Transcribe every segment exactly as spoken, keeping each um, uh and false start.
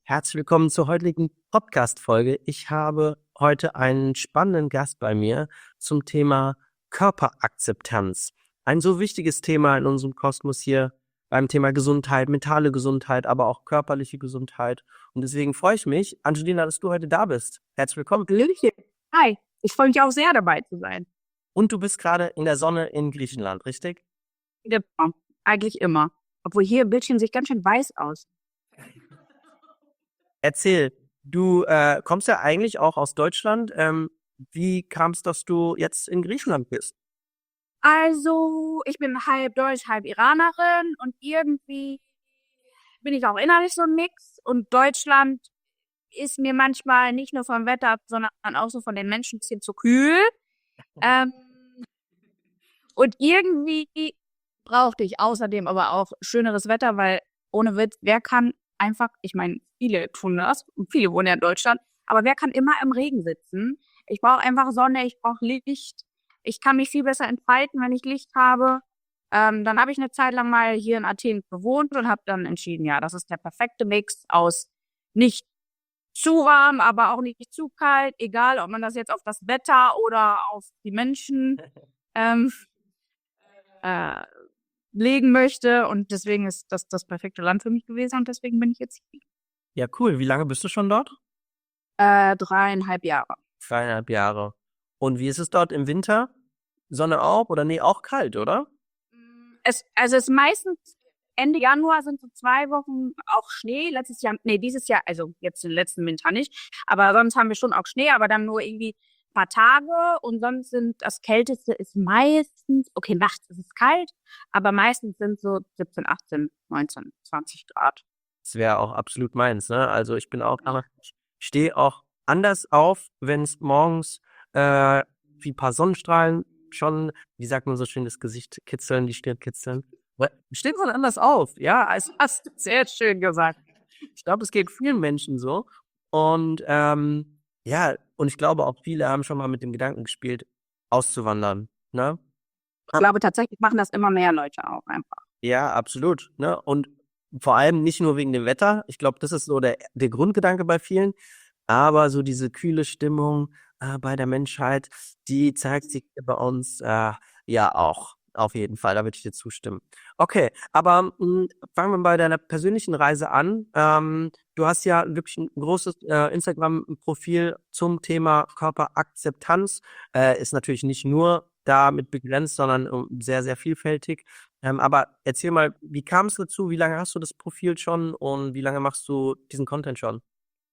Herzlich willkommen zur heutigen Podcast-Folge. Ich habe heute einen spannenden Gast bei mir zum Thema Körperakzeptanz. Ein so wichtiges Thema in unserem Kosmos hier beim Thema Gesundheit, mentale Gesundheit, aber auch körperliche Gesundheit. Und deswegen freue ich mich, Angelina, dass du heute da bist. Herzlich willkommen. Hallöchen. Hi, ich freue mich auch sehr, dabei zu sein. Und du bist gerade in der Sonne in Griechenland, richtig? Ja, eigentlich immer. Obwohl hier Bildschirm sieht ganz schön weiß aus. Erzähl, du äh, kommst ja eigentlich auch aus Deutschland. Ähm, wie kam es, dass du jetzt in Griechenland bist? Also, ich bin halb Deutsch, halb Iranerin und irgendwie bin ich auch innerlich so ein Mix. Und Deutschland ist mir manchmal nicht nur vom Wetter, sondern auch so von den Menschen ein bisschen zu kühl. Ähm, und irgendwie brauchte ich außerdem aber auch schöneres Wetter, weil ohne Witz, wer kann einfach, ich meine, viele tun das und viele wohnen ja in Deutschland, aber wer kann immer im Regen sitzen? Ich brauche einfach Sonne, ich brauche Licht. Ich kann mich viel besser entfalten, wenn ich Licht habe. Ähm, dann habe ich eine Zeit lang mal hier in Athen gewohnt und habe dann entschieden, ja, das ist der perfekte Mix aus nicht zu warm, aber auch nicht zu kalt, egal ob man das jetzt auf das Wetter oder auf die Menschen ähm, äh, legen möchte. Und deswegen ist das das perfekte Land für mich gewesen und deswegen bin ich jetzt hier. Ja, cool. Wie lange bist du schon dort? Äh, dreieinhalb Jahre. Zweieinhalb Jahre. Und wie ist es dort im Winter? Sonne auch oder nee, auch kalt, oder? Es, also es ist meistens Ende Januar sind so zwei Wochen auch Schnee. Letztes Jahr, nee, dieses Jahr, also jetzt den letzten Winter nicht. Aber sonst haben wir schon auch Schnee, aber dann nur irgendwie ein paar Tage. Und sonst sind das Kälteste ist meistens, okay, nachts ist es kalt, aber meistens sind so siebzehn, achtzehn, neunzehn, zwanzig Grad. Das wäre auch absolut meins, ne? Also ich bin auch, aber ich stehe auch anders auf, wenn es morgens äh, wie ein paar Sonnenstrahlen schon, wie sagt man so schön, das Gesicht kitzeln, die Stirn kitzeln. Steht man anders auf, ja, also Hast du sehr schön gesagt. ich glaube, es geht vielen Menschen so. Und ähm, ja, und ich glaube auch viele haben schon mal mit dem Gedanken gespielt, auszuwandern, ne? Ich glaube, tatsächlich machen das immer mehr Leute auch einfach. Ja, absolut, ne? Und vor allem nicht nur wegen dem Wetter. Ich glaube, das ist so der, der Grundgedanke bei vielen. Aber so diese kühle Stimmung äh, bei der Menschheit, die zeigt sich bei uns äh, ja auch. Auf jeden Fall, da würde ich dir zustimmen. Okay, aber mh, fangen wir bei deiner persönlichen Reise an. Ähm, du hast ja wirklich ein großes äh, Instagram-Profil zum Thema Körperakzeptanz. Äh, ist natürlich nicht nur damit begrenzt, sondern ähm, sehr, sehr vielfältig. Ähm, aber erzähl mal, wie kam es dazu? Wie lange hast du das Profil schon und wie lange machst du diesen Content schon?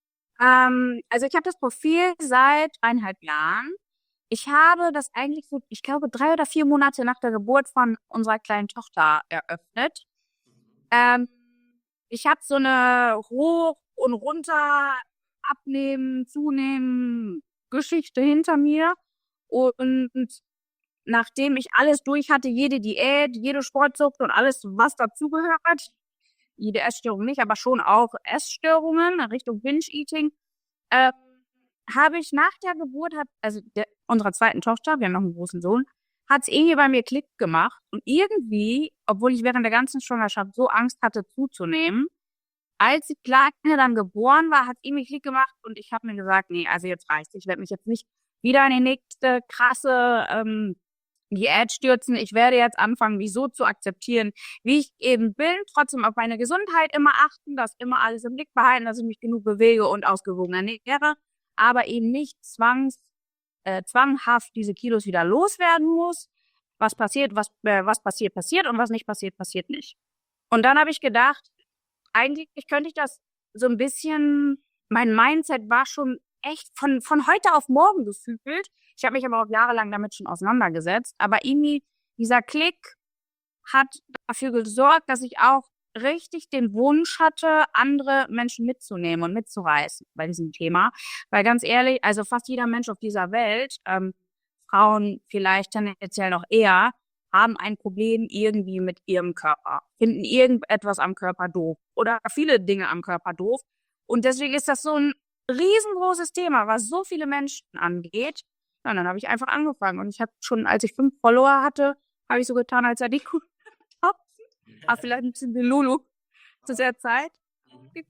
Ähm, also ich habe das Profil seit dreieinhalb Jahren. Ich habe das eigentlich so, ich glaube, drei oder vier Monate nach der Geburt von unserer kleinen Tochter eröffnet. Ähm, ich habe so eine Hoch- und runter, abnehmen, zunehmen Geschichte hinter mir. Und nachdem ich alles durch hatte, jede Diät, jede Sportsucht und alles, was dazugehört, jede Essstörung nicht, aber schon auch Essstörungen Richtung Binge-Eating, ähm, habe ich nach der Geburt, hat, also der, unserer zweiten Tochter, wir haben noch einen großen Sohn, hat es irgendwie bei mir Klick gemacht. Und irgendwie, obwohl ich während der ganzen Schwangerschaft so Angst hatte, zuzunehmen, als die Kleine dann geboren war, hat es irgendwie Klick gemacht und ich habe mir gesagt, nee, also jetzt reicht's. Ich werde mich jetzt nicht wieder in die nächste krasse ähm, Diät stürzen. Ich werde jetzt anfangen, mich so zu akzeptieren, wie ich eben bin, trotzdem auf meine Gesundheit immer achten, das immer alles im Blick behalten, dass ich mich genug bewege und ausgewogen ernähre, aber eben nicht zwangs, äh, zwanghaft diese Kilos wieder loswerden muss. Was passiert, was, äh, was passiert, passiert und was nicht passiert, passiert nicht. Und dann habe ich gedacht, eigentlich könnte ich das so ein bisschen, mein Mindset war schon echt von, von heute auf morgen gefühlt. Ich habe mich aber auch jahrelang damit schon auseinandergesetzt. Aber irgendwie dieser Klick hat dafür gesorgt, dass ich auch richtig den Wunsch hatte, andere Menschen mitzunehmen und mitzureißen bei diesem Thema. Weil ganz ehrlich, also fast jeder Mensch auf dieser Welt, ähm, Frauen vielleicht tendenziell noch eher, haben ein Problem irgendwie mit ihrem Körper, finden irgendetwas am Körper doof oder viele Dinge am Körper doof. Und deswegen ist das so ein riesengroßes Thema, was so viele Menschen angeht. Ja, und dann habe ich einfach angefangen. Und ich habe schon, als ich fünf Follower hatte, habe ich so getan, als sei die Kuh. Aber vielleicht ein bisschen wie Lulu zu der Zeit. Geklappt.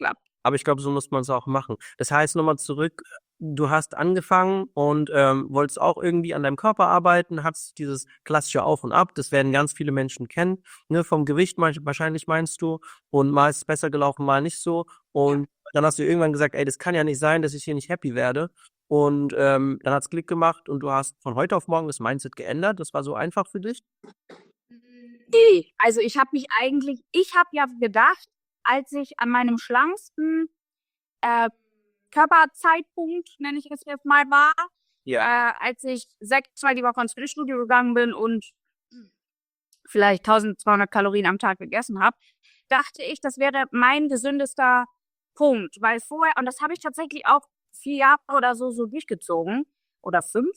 Aber ich glaube, so muss man es auch machen. Das heißt, nochmal zurück, du hast angefangen und ähm, wolltest auch irgendwie an deinem Körper arbeiten, hattest dieses klassische Auf und Ab, das werden ganz viele Menschen kennen, ne? Vom Gewicht mein, wahrscheinlich meinst du, und mal ist es besser gelaufen, mal nicht so. Und dann hast du irgendwann gesagt, ey, das kann ja nicht sein, dass ich hier nicht happy werde. Und ähm, dann hat es Klick gemacht und du hast von heute auf morgen das Mindset geändert. Das war so einfach für dich? Nee, also ich habe mich eigentlich, ich habe ja gedacht, als ich an meinem schlanksten äh, Körperzeitpunkt, nenne ich es jetzt mal, war, Ja. äh, als ich sechsmal die Woche ins Fitnessstudio gegangen bin und vielleicht tausendzweihundert Kalorien am Tag gegessen habe, dachte ich, das wäre mein gesündester Punkt, weil vorher, und das habe ich tatsächlich auch vier Jahre oder so so durchgezogen oder fünf,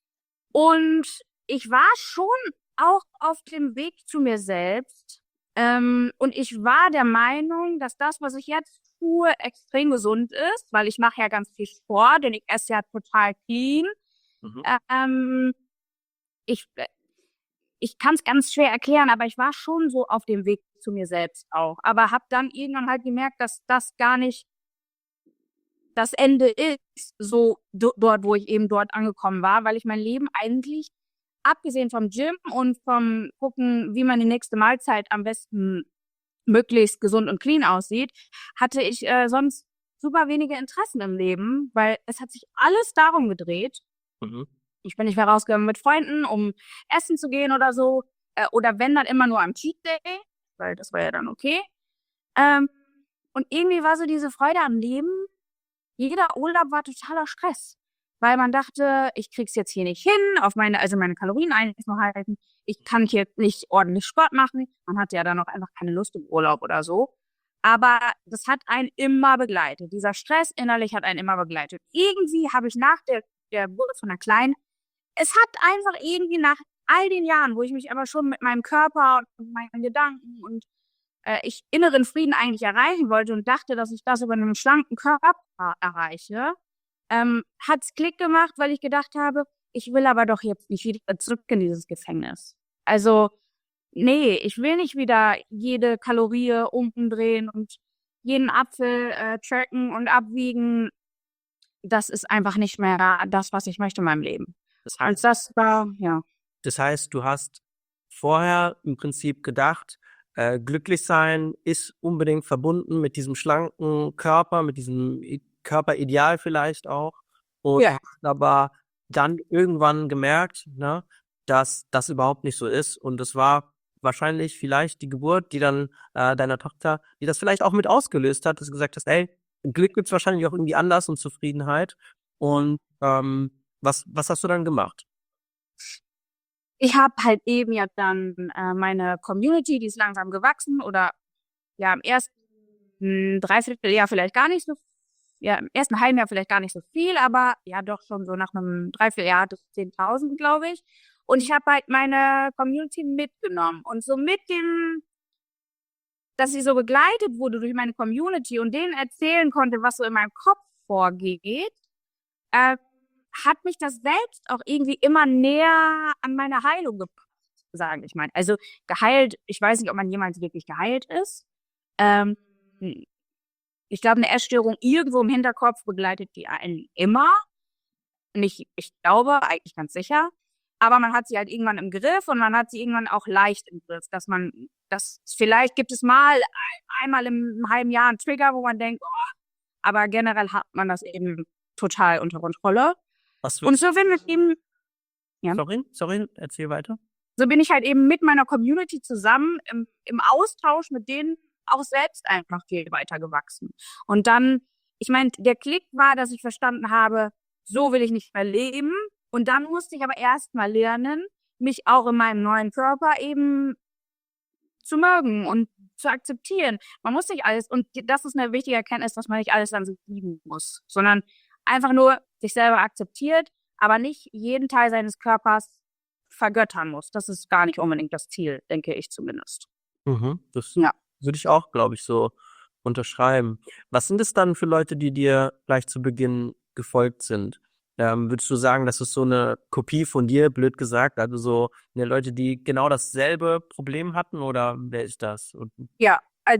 und ich war schon auch auf dem Weg zu mir selbst, ähm, und ich war der Meinung, dass das, was ich jetzt tue, extrem gesund ist, weil ich mache ja ganz viel Sport und ich esse ja total clean. Mhm. Ähm, ich ich kann es ganz schwer erklären, aber ich war schon so auf dem Weg zu mir selbst auch. Aber habe dann irgendwann halt gemerkt, dass das gar nicht das Ende ist, so do- dort, wo ich eben dort angekommen war, weil ich mein Leben eigentlich, abgesehen vom Gym und vom Gucken, wie man die nächste Mahlzeit am besten möglichst gesund und clean aussieht, hatte ich äh, sonst super wenige Interessen im Leben, weil es hat sich alles darum gedreht. Mhm. Ich bin nicht mehr rausgegangen mit Freunden, um essen zu gehen oder so. Äh, oder wenn, dann immer nur am Cheat Day, weil das war ja dann okay. Ähm, und irgendwie war so diese Freude am Leben, jeder Urlaub war totaler Stress. Weil man dachte, ich krieg's jetzt hier nicht hin, auf meine, also meine Kalorien einzuhalten. Ich kann hier nicht ordentlich Sport machen. Man hatte ja dann auch einfach keine Lust im Urlaub oder so. Aber das hat einen immer begleitet. Dieser Stress innerlich hat einen immer begleitet. Irgendwie habe ich nach der, der Geburt von der Kleinen, es hat einfach irgendwie nach all den Jahren, wo ich mich aber schon mit meinem Körper und meinen Gedanken und äh, ich inneren Frieden eigentlich erreichen wollte und dachte, dass ich das über einen schlanken Körper erreiche, ähm, hat's Klick gemacht, weil ich gedacht habe, ich will aber doch jetzt nicht wieder zurück in dieses Gefängnis. Also, nee, ich will nicht wieder jede Kalorie umdrehen und jeden Apfel äh, tracken und abwiegen. Das ist einfach nicht mehr das, was ich möchte in meinem Leben. Das Als heißt, das war, ja. das heißt, du hast vorher im Prinzip gedacht, äh, glücklich sein ist unbedingt verbunden mit diesem schlanken Körper, mit diesem I- Körperideal vielleicht auch. Und Ja. hast aber dann irgendwann gemerkt, ne, dass das überhaupt nicht so ist. Und es war wahrscheinlich vielleicht die Geburt, die dann äh, deiner Tochter, die das vielleicht auch mit ausgelöst hat, dass du gesagt hast, ey, Glück gibt's wahrscheinlich auch irgendwie anders und Zufriedenheit. Und ähm, was, was hast du dann gemacht? Ich habe halt eben ja dann äh, meine Community, die ist langsam gewachsen oder ja im ersten Dreivierteljahr vielleicht gar nicht so, ja im ersten halben Jahr vielleicht gar nicht so viel, aber ja doch schon so nach einem Dreivierteljahr hatte ich zehntausend, glaube ich. Und ich habe halt meine Community mitgenommen und so mit dem, dass sie so begleitet wurde durch meine Community und denen erzählen konnte, was so in meinem Kopf vorgeht, äh, hat mich das selbst auch irgendwie immer näher an meine Heilung gebracht, sage ich mal. Also geheilt, ich weiß nicht, ob man jemals wirklich geheilt ist. Ähm, ich glaube, eine Essstörung irgendwo im Hinterkopf begleitet die einen immer. Nicht, ich glaube, eigentlich ganz sicher. Aber man hat sie halt irgendwann im Griff und man hat sie irgendwann auch leicht im Griff, dass man, dass vielleicht gibt es mal einmal im halben Jahr einen Trigger, wo man denkt, oh, aber generell hat man das eben total unter Kontrolle. Was Und würdest so bin ich eben, ja, Sorry, sorry, erzähl weiter. so bin ich halt eben mit meiner Community zusammen im, im Austausch mit denen auch selbst einfach viel weiter gewachsen. Und dann, ich meine, der Klick war, dass ich verstanden habe, so will ich nicht mehr leben. Und dann musste ich aber erst mal lernen, mich auch in meinem neuen Körper eben zu mögen und zu akzeptieren. Man muss nicht alles, und das ist eine wichtige Erkenntnis, dass man nicht alles an sich lieben muss, sondern einfach nur sich selber akzeptiert, aber nicht jeden Teil seines Körpers vergöttern muss. Das ist gar nicht unbedingt das Ziel, denke ich zumindest. Mhm, das Ja. würde ich auch, glaube ich, so unterschreiben. Was sind es dann für Leute, die dir gleich zu Beginn gefolgt sind? Ähm, würdest du sagen, das ist so eine Kopie von dir, blöd gesagt, also so ne, Leute, die genau dasselbe Problem hatten oder wer ist das? Und Ja, also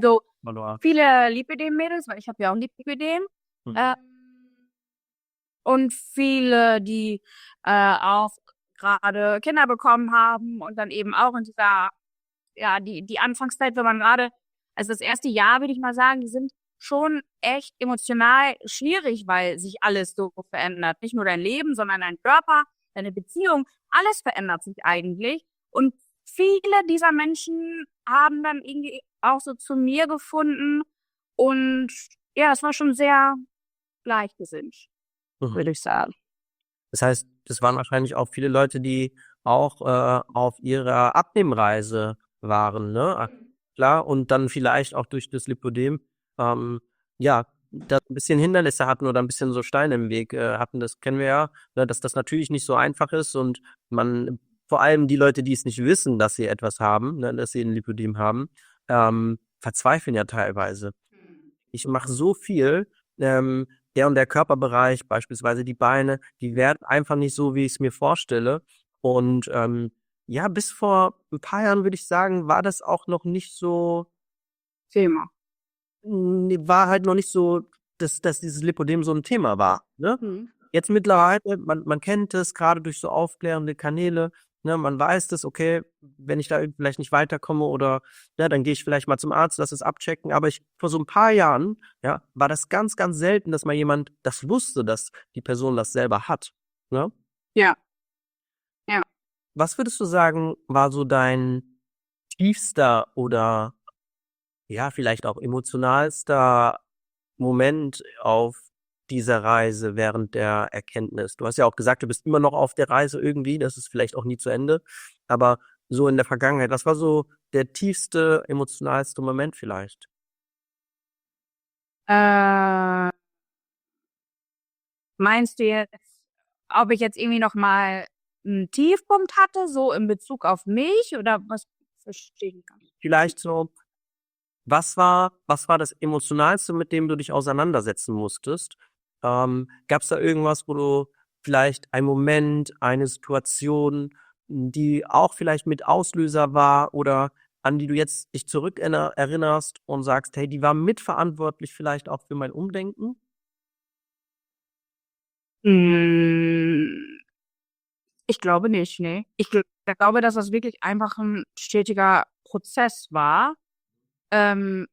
verloren. Viele Lipödem-Mädels, weil ich habe ja auch Lipödem. Mhm. Ähm, und viele, die äh, auch gerade Kinder bekommen haben und dann eben auch in dieser, ja, die, die Anfangszeit, wenn man gerade, also das erste Jahr, würde ich mal sagen, die sind schon echt emotional schwierig, weil sich alles so verändert. Nicht nur dein Leben, sondern dein Körper, deine Beziehung, alles verändert sich eigentlich. Und viele dieser Menschen haben dann irgendwie auch so zu mir gefunden. Und ja, es war schon sehr gleichgesinnt, Mhm. würde ich sagen. Das heißt, das waren wahrscheinlich auch viele Leute, die auch äh, auf ihrer Abnehmreise waren, ne? Klar, und dann vielleicht auch durch das Lipödem, ähm, ja, da ein bisschen Hindernisse hatten oder ein bisschen so Steine im Weg äh, hatten. Das kennen wir ja, ne, dass das natürlich nicht so einfach ist und man, vor allem die Leute, die es nicht wissen, dass sie etwas haben, ne, dass sie ein Lipödem haben, ähm, verzweifeln ja teilweise. Ich mache so viel, ähm, der und der Körperbereich, beispielsweise die Beine, die werden einfach nicht so, wie ich es mir vorstelle. Und ähm, ja, bis vor ein paar Jahren, würde ich sagen, war das auch noch nicht so, Thema. nee, war halt noch nicht so, dass, dass dieses Lipödem so ein Thema war. Ne? Mhm. Jetzt mittlerweile, man, man kennt es, gerade durch so aufklärende Kanäle, ne, man weiß das, okay, wenn ich da vielleicht nicht weiterkomme oder, ne, dann gehe ich vielleicht mal zum Arzt, lass es abchecken. Aber ich, vor so ein paar Jahren, ja, war das ganz, ganz selten, dass mal jemand das wusste, dass die Person das selber hat. Ne? Ja. Ja. Was würdest du sagen, war so dein tiefster oder ja, vielleicht auch emotionalster Moment auf dieser Reise während der Erkenntnis? Du hast ja auch gesagt, du bist immer noch auf der Reise irgendwie, das ist vielleicht auch nie zu Ende, aber so in der Vergangenheit, was war so der tiefste, emotionalste Moment vielleicht? Äh, meinst du jetzt, ob ich jetzt irgendwie noch mal einen Tiefpunkt hatte, so in Bezug auf mich oder was verstehe ich gar nicht? Vielleicht so, was war, was war das Emotionalste, mit dem du dich auseinandersetzen musstest? Ähm, gab es da irgendwas, wo du vielleicht ein Moment, eine Situation, die auch vielleicht mit Auslöser war oder an die du jetzt dich zurück erinnerst und sagst, hey, die war mitverantwortlich vielleicht auch für mein Umdenken? Hm, ich glaube nicht, ne. Ich gl glaube, dass das wirklich einfach ein stetiger Prozess war. Ähm,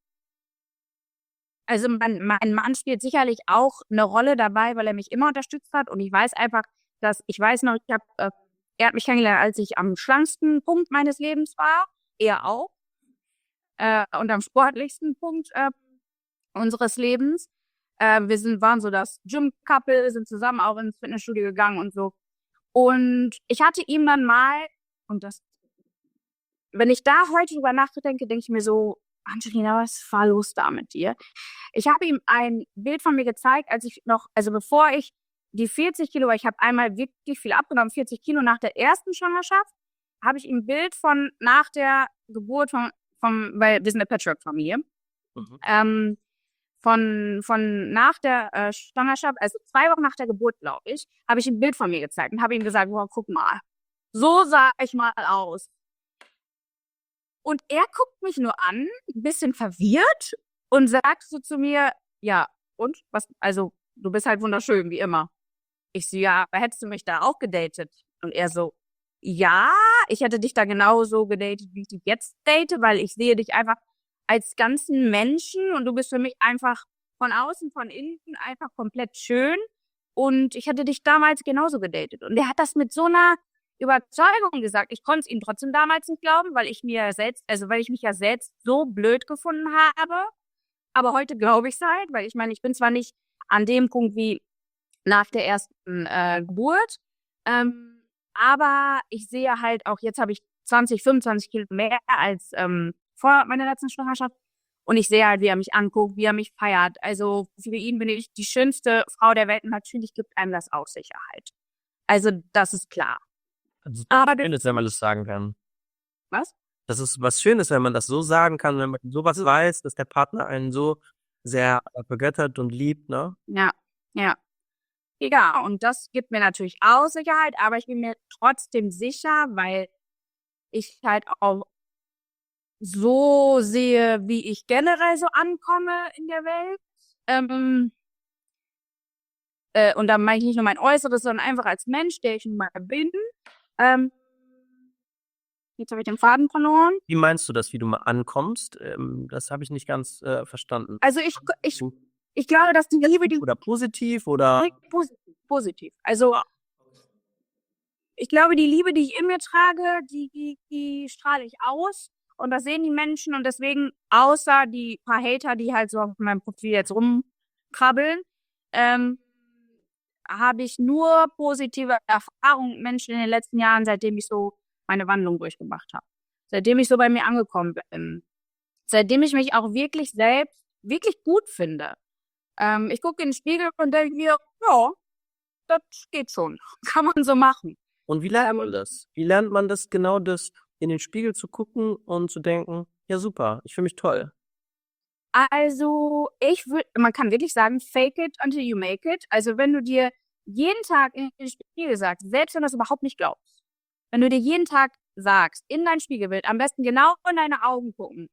also, mein mein Mann spielt sicherlich auch eine Rolle dabei, weil er mich immer unterstützt hat und ich weiß einfach, dass ich weiß noch, ich habe äh, er hat mich kennengelernt, als ich am schlanksten Punkt meines Lebens war, er auch, äh, und am sportlichsten Punkt, äh, unseres Lebens. Äh, wir sind waren so das Gym-Couple, sind zusammen auch ins Fitnessstudio gegangen und so. Und ich hatte ihm dann mal und das wenn ich da heute drüber nachdenke, denke ich mir so: „Angelina, was war los da mit dir?“ Ich habe ihm ein Bild von mir gezeigt, als ich noch also, bevor ich die vierzig Kilo weil ich habe einmal wirklich viel abgenommen, vierzig Kilo nach der ersten Schwangerschaft, habe ich ihm 'n Bild von nach der Geburt von vom weil wir sind 'ne Patchwork-Familie, Mhm. ähm, von von nach der, äh, Schwangerschaft, also zwei Wochen nach der Geburt, glaube ich, habe ich ihm 'n Bild von mir gezeigt und habe ihm gesagt: „Boah, guck mal, so sah ich mal aus.“ Und er guckt mich nur an, 'n bisschen verwirrt und sagt so zu mir: „Ja, und? Was also, du bist halt wunderschön, wie immer.“ Ich so: „Ja, aber hättest du mich da auch gedatet?“ Und er so: „Ja, ich hätte dich da genauso gedatet, wie ich dich jetzt date, weil ich sehe dich einfach als ganzen Menschen und du bist für mich einfach von außen, von innen einfach komplett schön und ich hätte dich damals genauso gedatet.“ Und er hat das mit so 'ner Überzeugung gesagt. Ich konnte es ihm trotzdem damals nicht glauben, weil ich mir selbst also, weil ich mich ja selbst so blöd gefunden habe. Aber heute glaube ich's halt, weil ich meine, ich bin zwar nicht an dem Punkt wie nach der ersten, äh, Geburt, ähm, aber ich sehe halt auch jetzt habe ich zwanzig, fünfundzwanzig Kilo mehr als, ähm, vor meiner letzten Schwangerschaft und ich sehe halt, wie er mich anguckt, wie er mich feiert. Also, für ihn bin ich die schönste Frau der Welt und natürlich gibt einem das auch Sicherheit. Also, das ist klar. Also, Aber das schön ist, wenn man das sagen kann. was? Das ist was Schönes, wenn man das so sagen kann, wenn man sowas weiß, dass der Partner einen so sehr äh, vergöttert und liebt, ne? Ja, ja. Ja, und das gibt mir natürlich auch Sicherheit, aber ich bin mir trotzdem sicher, weil ich halt auch so sehe, wie ich generell so ankomme in der Welt. Ähm, äh, und da meine ich nicht nur mein Äußeres, sondern einfach als Mensch, der ich nun mal bin. Ähm, jetzt habe ich den Faden verloren. Wie meinst du das, wie du mal ankommst? Ähm, das habe ich nicht ganz äh, verstanden. Also ich, ich, ich glaube, dass die Liebe, die Oder positiv oder positiv, positiv. Also ich glaube, die Liebe, die ich in mir trage, die, die, die strahle ich aus. Und das sehen die Menschen. Und deswegen, außer die paar Hater, die halt so auf meinem Profil jetzt rumkrabbeln, ähm, habe ich nur positive Erfahrungen mit Menschen in den letzten Jahren, seitdem ich so meine Wandlung durchgemacht habe. Seitdem ich so bei mir angekommen bin. Seitdem ich mich auch wirklich selbst wirklich gut finde. Ähm, ich gucke in den Spiegel und denke mir, ja, das geht schon. Kann man so machen. Und wie lernt man das? Wie lernt man das, genau das, in den Spiegel zu gucken und zu denken, ja super, ich fühle mich toll? Also, ich würde, man kann wirklich sagen, fake it until you make it. Also, wenn du dir jeden Tag in den Spiegel sagst, selbst wenn du das überhaupt nicht glaubst, wenn du dir jeden Tag sagst, in dein Spiegelbild, am besten genau in deine Augen gucken,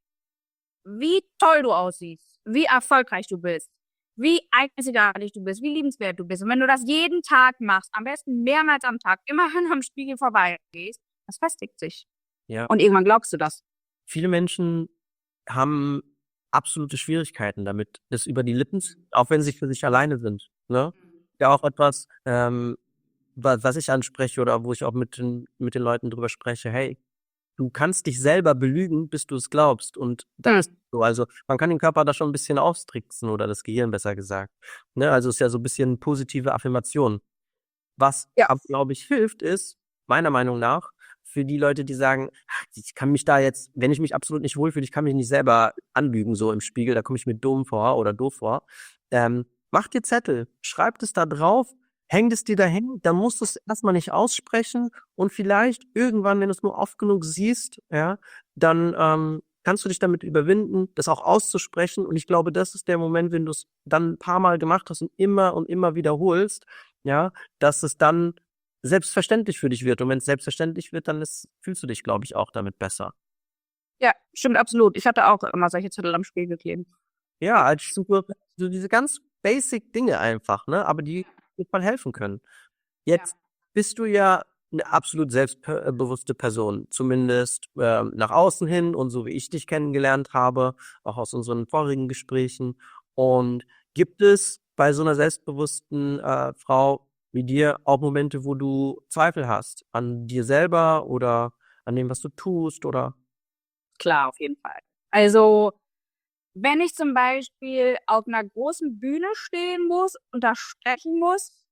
wie toll du aussiehst, wie erfolgreich du bist, wie einzigartig du bist, wie liebenswert du bist. Und wenn du das jeden Tag machst, am besten mehrmals am Tag, immerhin am Spiegel vorbeigehst, das festigt sich. Ja. Und irgendwann glaubst du das. Viele Menschen haben absolute Schwierigkeiten damit, das über die Lippen, zu- auch wenn sie für sich alleine sind. Ne? Ja, auch etwas, ähm, was, was ich anspreche oder wo ich auch mit den, mit den Leuten drüber spreche, hey, du kannst dich selber belügen, bis du es glaubst. Und das ist so. Also man kann den Körper da schon ein bisschen austricksen oder das Gehirn besser gesagt. Ne? Also es ist ja so ein bisschen positive Affirmation. Was, Ja. glaube ich, hilft, ist, meiner Meinung nach, für die Leute, die sagen, ach, ich kann mich da jetzt, wenn ich mich absolut nicht wohlfühle, ich kann mich nicht selber anlügen, so im Spiegel, da komme ich mir dumm vor oder doof vor. Ähm, mach dir Zettel, schreib es da drauf, häng es dir dahin, dann musst du es erstmal nicht aussprechen und vielleicht irgendwann, wenn du es nur oft genug siehst, ja, dann ähm, kannst du dich damit überwinden, das auch auszusprechen. Und ich glaube, das ist der Moment, wenn du es dann ein paar Mal gemacht hast und immer und immer wiederholst, ja, dass es dann selbstverständlich für dich wird. Und wenn es selbstverständlich wird, dann ist, fühlst du dich, glaube ich, auch damit besser. Ja, stimmt absolut. Ich hatte auch immer solche Zettel am Spiegel kleben. Ja, als super, so diese ganz basic Dinge einfach, ne? Aber die dir voll helfen können. Jetzt bist du ja eine absolut selbstbewusste Person, zumindest ähm, nach außen hin und so wie ich dich kennengelernt habe, auch aus unseren vorigen Gesprächen. Und gibt es bei so einer selbstbewussten äh, Frau wie dir auch Momente, wo du Zweifel hast an dir selber oder an dem, was du tust oder? Klar, auf jeden Fall. Also, wenn ich zum Beispiel auf einer großen Bühne stehen muss und da sprechen muss,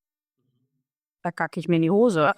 da kacke ich mir in die Hose.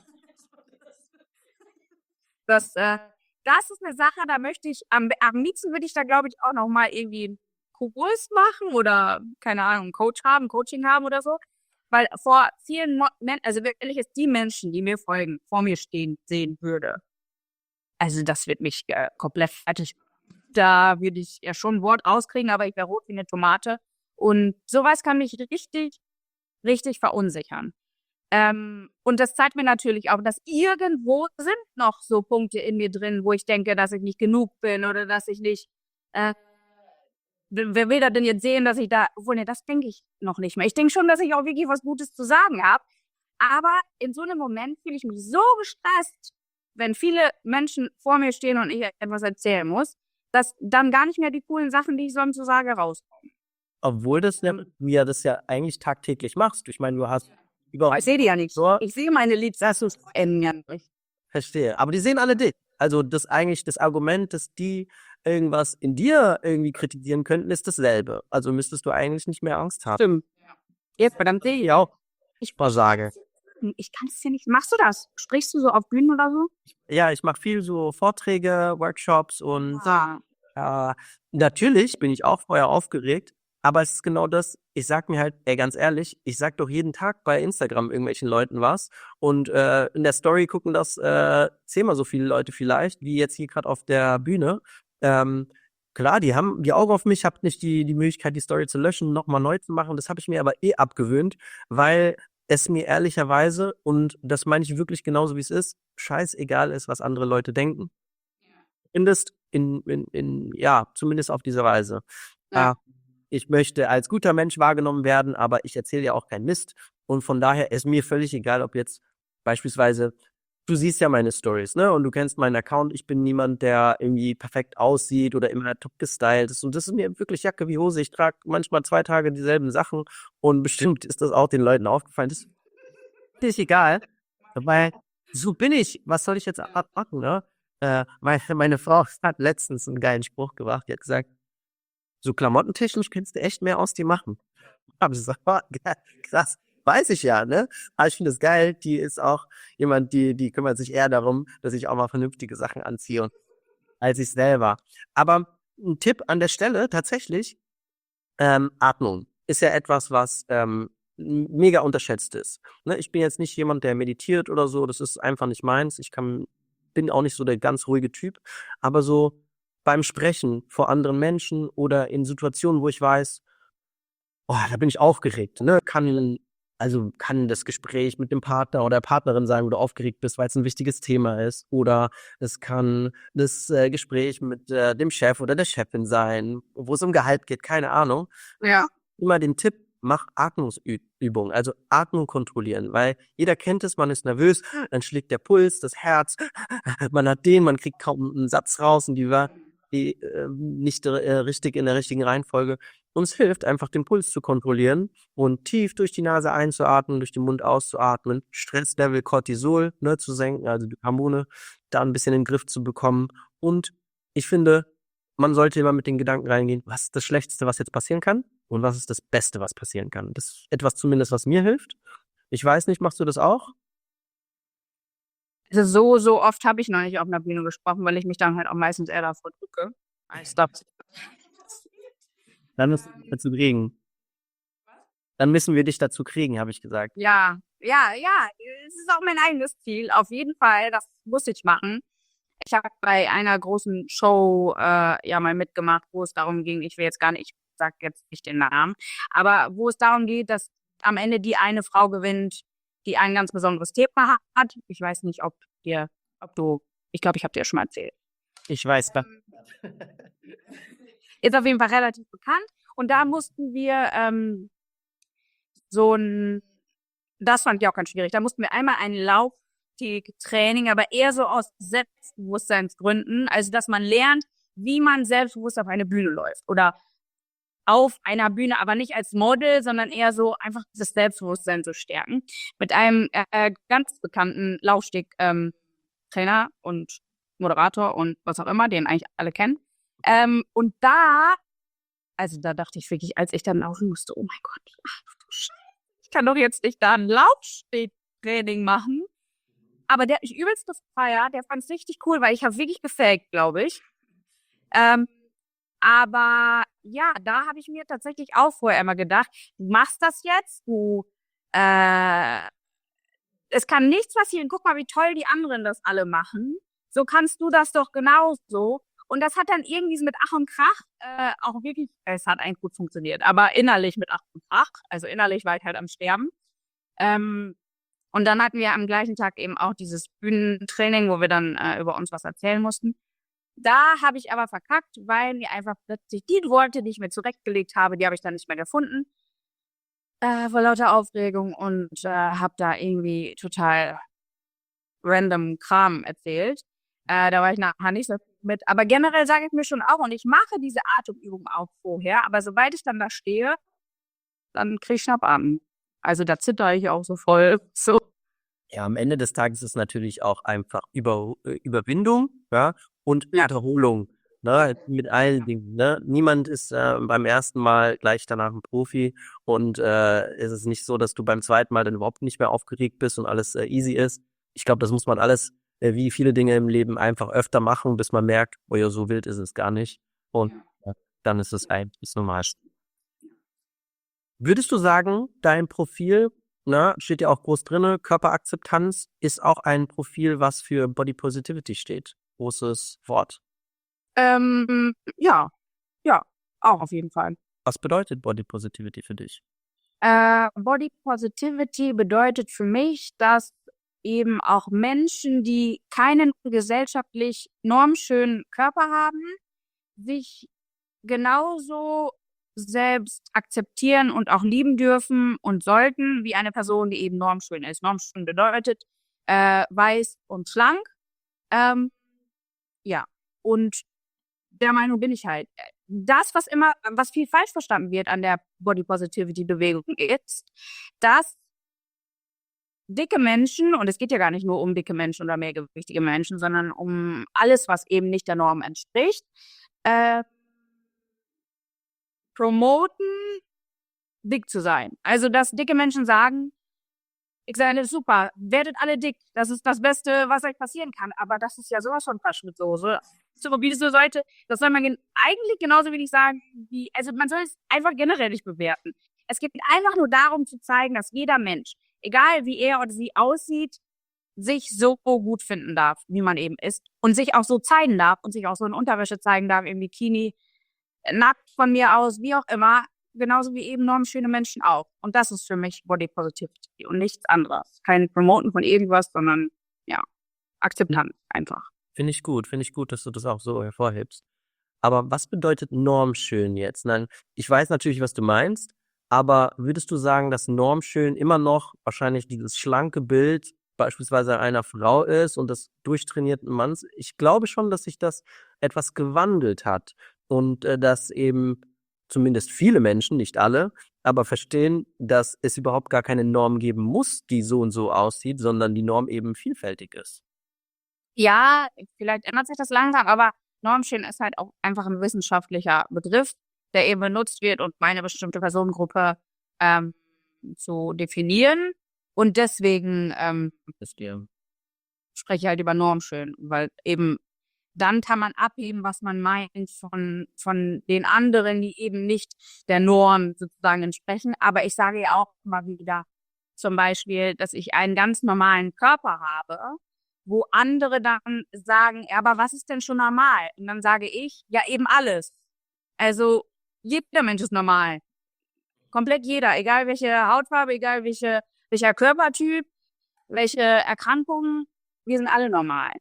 Das, äh, das ist eine Sache, da möchte ich, am, am liebsten würde ich da, glaube ich, auch noch mal irgendwie einen Kurs machen oder, keine Ahnung, einen Coach haben, Coaching haben oder so. Weil vor vielen Menschen, also wirklich jetzt die Menschen, die mir folgen, vor mir stehen sehen würde. Also das wird mich äh, komplett fertig. Da würde ich ja schon ein Wort rauskriegen, aber ich wäre rot wie eine Tomate. Und sowas kann mich richtig, richtig verunsichern. Ähm, und das zeigt mir natürlich auch, dass irgendwo sind noch so Punkte in mir drin, wo ich denke, dass ich nicht genug bin oder dass ich nicht, äh, wer will da denn jetzt sehen, dass ich da, obwohl, ne, das denke ich noch nicht mehr. Ich denke schon, dass ich auch wirklich was Gutes zu sagen habe. Aber in so einem Moment fühle ich mich so gestresst, wenn viele Menschen vor mir stehen und ich etwas erzählen muss, dass dann gar nicht mehr die coolen Sachen, die ich sonst so sage, rauskommen. Obwohl das ja, du ja das ja eigentlich tagtäglich machst. Ich meine, du hast Aber überhaupt. ich sehe die ja nicht. So, Ich sehe meine Liebsten ja nicht. verstehe. Aber die sehen alle dich. Also das eigentlich das Argument, dass die irgendwas in dir irgendwie kritisieren könnten, ist dasselbe. Also müsstest du eigentlich nicht mehr Angst haben. Stimmt. Jetzt, verdammt sehe ich. Ja, auch Ich, mal sage. ich kann es ja nicht. Machst du das? Sprichst du so auf Bühnen oder so? Ja, ich mache viel so Vorträge, Workshops und Ah. äh, natürlich bin ich auch vorher aufgeregt, aber es ist genau das, ich sag mir halt, ey, ganz ehrlich, ich sag doch jeden Tag bei Instagram irgendwelchen Leuten was und äh, in der Story gucken das äh, zehnmal so viele Leute vielleicht, wie jetzt hier gerade auf der Bühne. Ähm, klar, die haben die Augen auf mich, habt nicht die, die Möglichkeit, die Story zu löschen, nochmal neu zu machen. Das habe ich mir aber eh abgewöhnt, weil es mir ehrlicherweise, und das meine ich wirklich genauso, wie es ist, scheißegal ist, was andere Leute denken. Zumindest in, in, in, ja, zumindest auf diese Weise. Ja. Äh, ich möchte als guter Mensch wahrgenommen werden, aber ich erzähle ja auch keinen Mist. Und von daher ist mir völlig egal, ob jetzt beispielsweise, du siehst ja meine Stories, ne? Und du kennst meinen Account. Ich bin niemand, der irgendwie perfekt aussieht oder immer top gestylt ist. Und das ist mir wirklich Jacke wie Hose. Ich trage manchmal zwei Tage dieselben Sachen. Und bestimmt ist das auch den Leuten aufgefallen. Das ist völlig egal. Weil so bin ich. Was soll ich jetzt machen, ne? Äh, meine, meine Frau hat letztens einen geilen Spruch gebracht. Die hat gesagt, so klamottentechnisch kennst du echt mehr aus dir machen. Aber ich gesagt, oh, krass, weiß ich ja, ne? Aber ich finde es geil, die ist auch jemand, die, die kümmert sich eher darum, dass ich auch mal vernünftige Sachen anziehe, als ich selber. Aber ein Tipp an der Stelle, tatsächlich, ähm, Atmung ist ja etwas, was ähm, mega unterschätzt ist. Ne? Ich bin jetzt nicht jemand, der meditiert oder so, das ist einfach nicht meins. Ich kann, bin auch nicht so der ganz ruhige Typ, aber so beim Sprechen vor anderen Menschen oder in Situationen, wo ich weiß, oh, da bin ich aufgeregt, ne? Kann, also kann das Gespräch mit dem Partner oder der Partnerin sein, wo du aufgeregt bist, weil es ein wichtiges Thema ist. Oder es kann das äh, Gespräch mit äh, dem Chef oder der Chefin sein, wo es um Gehalt geht, keine Ahnung. Ja. Immer den Tipp, mach Atmungsübungen, also Atmung kontrollieren, weil jeder kennt es, man ist nervös, dann schlägt der Puls, das Herz, man hat den, man kriegt kaum einen Satz raus und die war die, äh, nicht äh, richtig in der richtigen Reihenfolge. Uns hilft einfach, den Puls zu kontrollieren und tief durch die Nase einzuatmen, durch den Mund auszuatmen, Stresslevel Cortisol ne, zu senken, also die Hormone da ein bisschen in den Griff zu bekommen. Und ich finde, man sollte immer mit den Gedanken reingehen, was ist das Schlechteste, was jetzt passieren kann und was ist das Beste, was passieren kann. Das ist etwas zumindest, was mir hilft. Ich weiß nicht, machst du das auch? Also so, so oft habe ich noch nicht auf einer Bühne gesprochen, weil ich mich dann halt auch meistens eher davor drücke. als das- Dann müssen wir dazu kriegen. Dann müssen wir dich dazu kriegen, habe ich gesagt. Ja, ja, ja, es ist auch mein eigenes Ziel, auf jeden Fall, das muss ich machen. Ich habe bei einer großen Show äh, ja mal mitgemacht, wo es darum ging, ich will jetzt gar nicht, ich sag jetzt nicht den Namen, aber wo es darum geht, dass am Ende die eine Frau gewinnt, die ein ganz besonderes Thema hat. Ich weiß nicht, ob dir, ob du, ich glaube, ich habe dir ja schon mal erzählt. Ich weiß, da. Ist auf jeden Fall relativ bekannt. Und da mussten wir ähm, so ein, das fand ich auch ganz schwierig, da mussten wir einmal ein Lauftraining, aber eher so aus Selbstbewusstseinsgründen, also dass man lernt, wie man selbstbewusst auf eine Bühne läuft oder auf einer Bühne, aber nicht als Model, sondern eher so einfach das Selbstbewusstsein zu stärken. Mit einem äh, ganz bekannten Laufsteg-Trainer ähm, und Moderator und was auch immer, den eigentlich alle kennen. Ähm, und da, also da dachte ich wirklich, als ich dann laufen musste, oh mein Gott, ach du Scheiße, ich kann doch jetzt nicht da ein Laufsteg-Training machen. Aber der hat mich übelst gefeiert, der fand es richtig cool, weil ich habe wirklich gefaked, glaube ich. Ähm, aber ja, da habe ich mir tatsächlich auch vorher immer gedacht, du machst das jetzt, du, äh, es kann nichts passieren, guck mal, wie toll die anderen das alle machen. So kannst du das doch genauso. Und das hat dann irgendwie mit Ach und Krach äh, auch wirklich, es hat eigentlich gut funktioniert, aber innerlich mit Ach und Krach, also innerlich war ich halt am Sterben. Ähm, und dann hatten wir am gleichen Tag eben auch dieses Bühnentraining, wo wir dann äh, über uns was erzählen mussten. Da habe ich aber verkackt, weil mir einfach plötzlich die Worte, die ich mir zurechtgelegt habe, die habe ich dann nicht mehr gefunden. Äh, vor lauter Aufregung und äh, habe da irgendwie total random Kram erzählt. Äh, da war ich nachher nicht so mit. Aber generell sage ich mir schon auch, und ich mache diese Atemübung auch vorher, aber sobald ich dann da stehe, dann kriege ich Schnappatmung. Also da zitter ich auch so voll. So. Ja, am Ende des Tages ist natürlich auch einfach Über, äh, Überwindung, ja, und Ja. Wiederholung, ne, mit allen Dingen, ne. Niemand ist äh, beim ersten Mal gleich danach ein Profi und äh, es ist nicht so, dass du beim zweiten Mal dann überhaupt nicht mehr aufgeregt bist und alles äh, easy ist. Ich glaube, das muss man alles, äh, wie viele Dinge im Leben, einfach öfter machen, bis man merkt, oh ja, so wild ist es gar nicht. Und ja, dann ist es ein, ist normal. Würdest du sagen, dein Profil, na, steht ja auch groß drinne, Körperakzeptanz ist auch ein Profil, was für Body Positivity steht? Großes Wort. Ähm, ja, ja, auch auf jeden Fall. Was bedeutet Body Positivity für dich? Äh, Body Positivity bedeutet für mich, dass eben auch Menschen, die keinen gesellschaftlich normschönen Körper haben, sich genauso selbst akzeptieren und auch lieben dürfen und sollten, wie eine Person, die eben normschön ist. Normschön bedeutet äh, weiß und schlank. Ähm, ja, und der Meinung bin ich halt. Das, was immer, was viel falsch verstanden wird an der Body Positivity Bewegung ist, dass dicke Menschen, und es geht ja gar nicht nur um dicke Menschen oder mehrgewichtige Menschen, sondern um alles, was eben nicht der Norm entspricht, äh, promoten, dick zu sein. Also, dass dicke Menschen sagen, ich sage, super, werdet alle dick. Das ist das Beste, was euch passieren kann. Aber das ist ja sowas von Quatsch mit Soße. So, wie das so sollte, das soll man gen- eigentlich genauso wenig sagen, wie, also man soll es einfach generell nicht bewerten. Es geht einfach nur darum zu zeigen, dass jeder Mensch, egal wie er oder sie aussieht, sich so gut finden darf, wie man eben ist. Und sich auch so zeigen darf und sich auch so in Unterwäsche zeigen darf, im Bikini, nackt von mir aus, wie auch immer. Genauso wie eben normschöne Menschen auch. Und das ist für mich Body Positivity und nichts anderes. Kein Promoten von irgendwas, sondern ja, Akzeptanz einfach. Finde ich gut, finde ich gut, dass du das auch so hervorhebst. Aber was bedeutet normschön jetzt? Nein, ich weiß natürlich, was du meinst, aber würdest du sagen, dass normschön immer noch wahrscheinlich dieses schlanke Bild beispielsweise einer Frau ist und des durchtrainierten Manns? Ich glaube schon, dass sich das etwas gewandelt hat und äh, dass eben zumindest viele Menschen, nicht alle, aber verstehen, dass es überhaupt gar keine Norm geben muss, die so und so aussieht, sondern die Norm eben vielfältig ist. Ja, vielleicht ändert sich das langsam, aber normschön ist halt auch einfach ein wissenschaftlicher Begriff, der eben benutzt wird, um eine bestimmte Personengruppe ähm, zu definieren. Und deswegen ähm, Wisst ihr? spreche ich halt über normschön, weil eben dann kann man abheben, was man meint von, von den anderen, die eben nicht der Norm sozusagen entsprechen. Aber ich sage ja auch immer wieder zum Beispiel, dass ich einen ganz normalen Körper habe, wo andere dann sagen, ja, aber was ist denn schon normal? Und dann sage ich, ja, eben alles. Also jeder Mensch ist normal. Komplett jeder, egal welche Hautfarbe, egal welche, welcher Körpertyp, welche Erkrankungen, wir sind alle normal.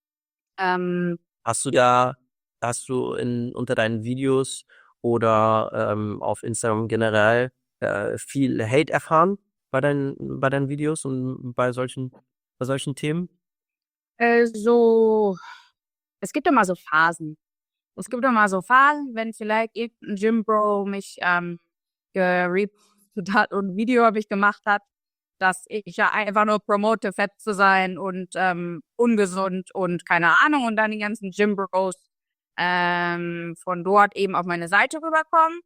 Ähm, Hast du da, hast du in, unter deinen Videos oder ähm, auf Instagram generell äh, viel Hate erfahren bei deinen, bei deinen Videos und bei solchen, bei solchen Themen? äh, so, es gibt immer so Phasen. Es gibt immer so Phasen, wenn vielleicht irgendein Gym-Bro mich ähm, gerepostet hat und ein Video habe ich gemacht hat, dass ich ja einfach nur promote, fett zu sein und ähm, ungesund und keine Ahnung und dann die ganzen Gym-Bros ähm, von dort eben auf meine Seite rüberkommen.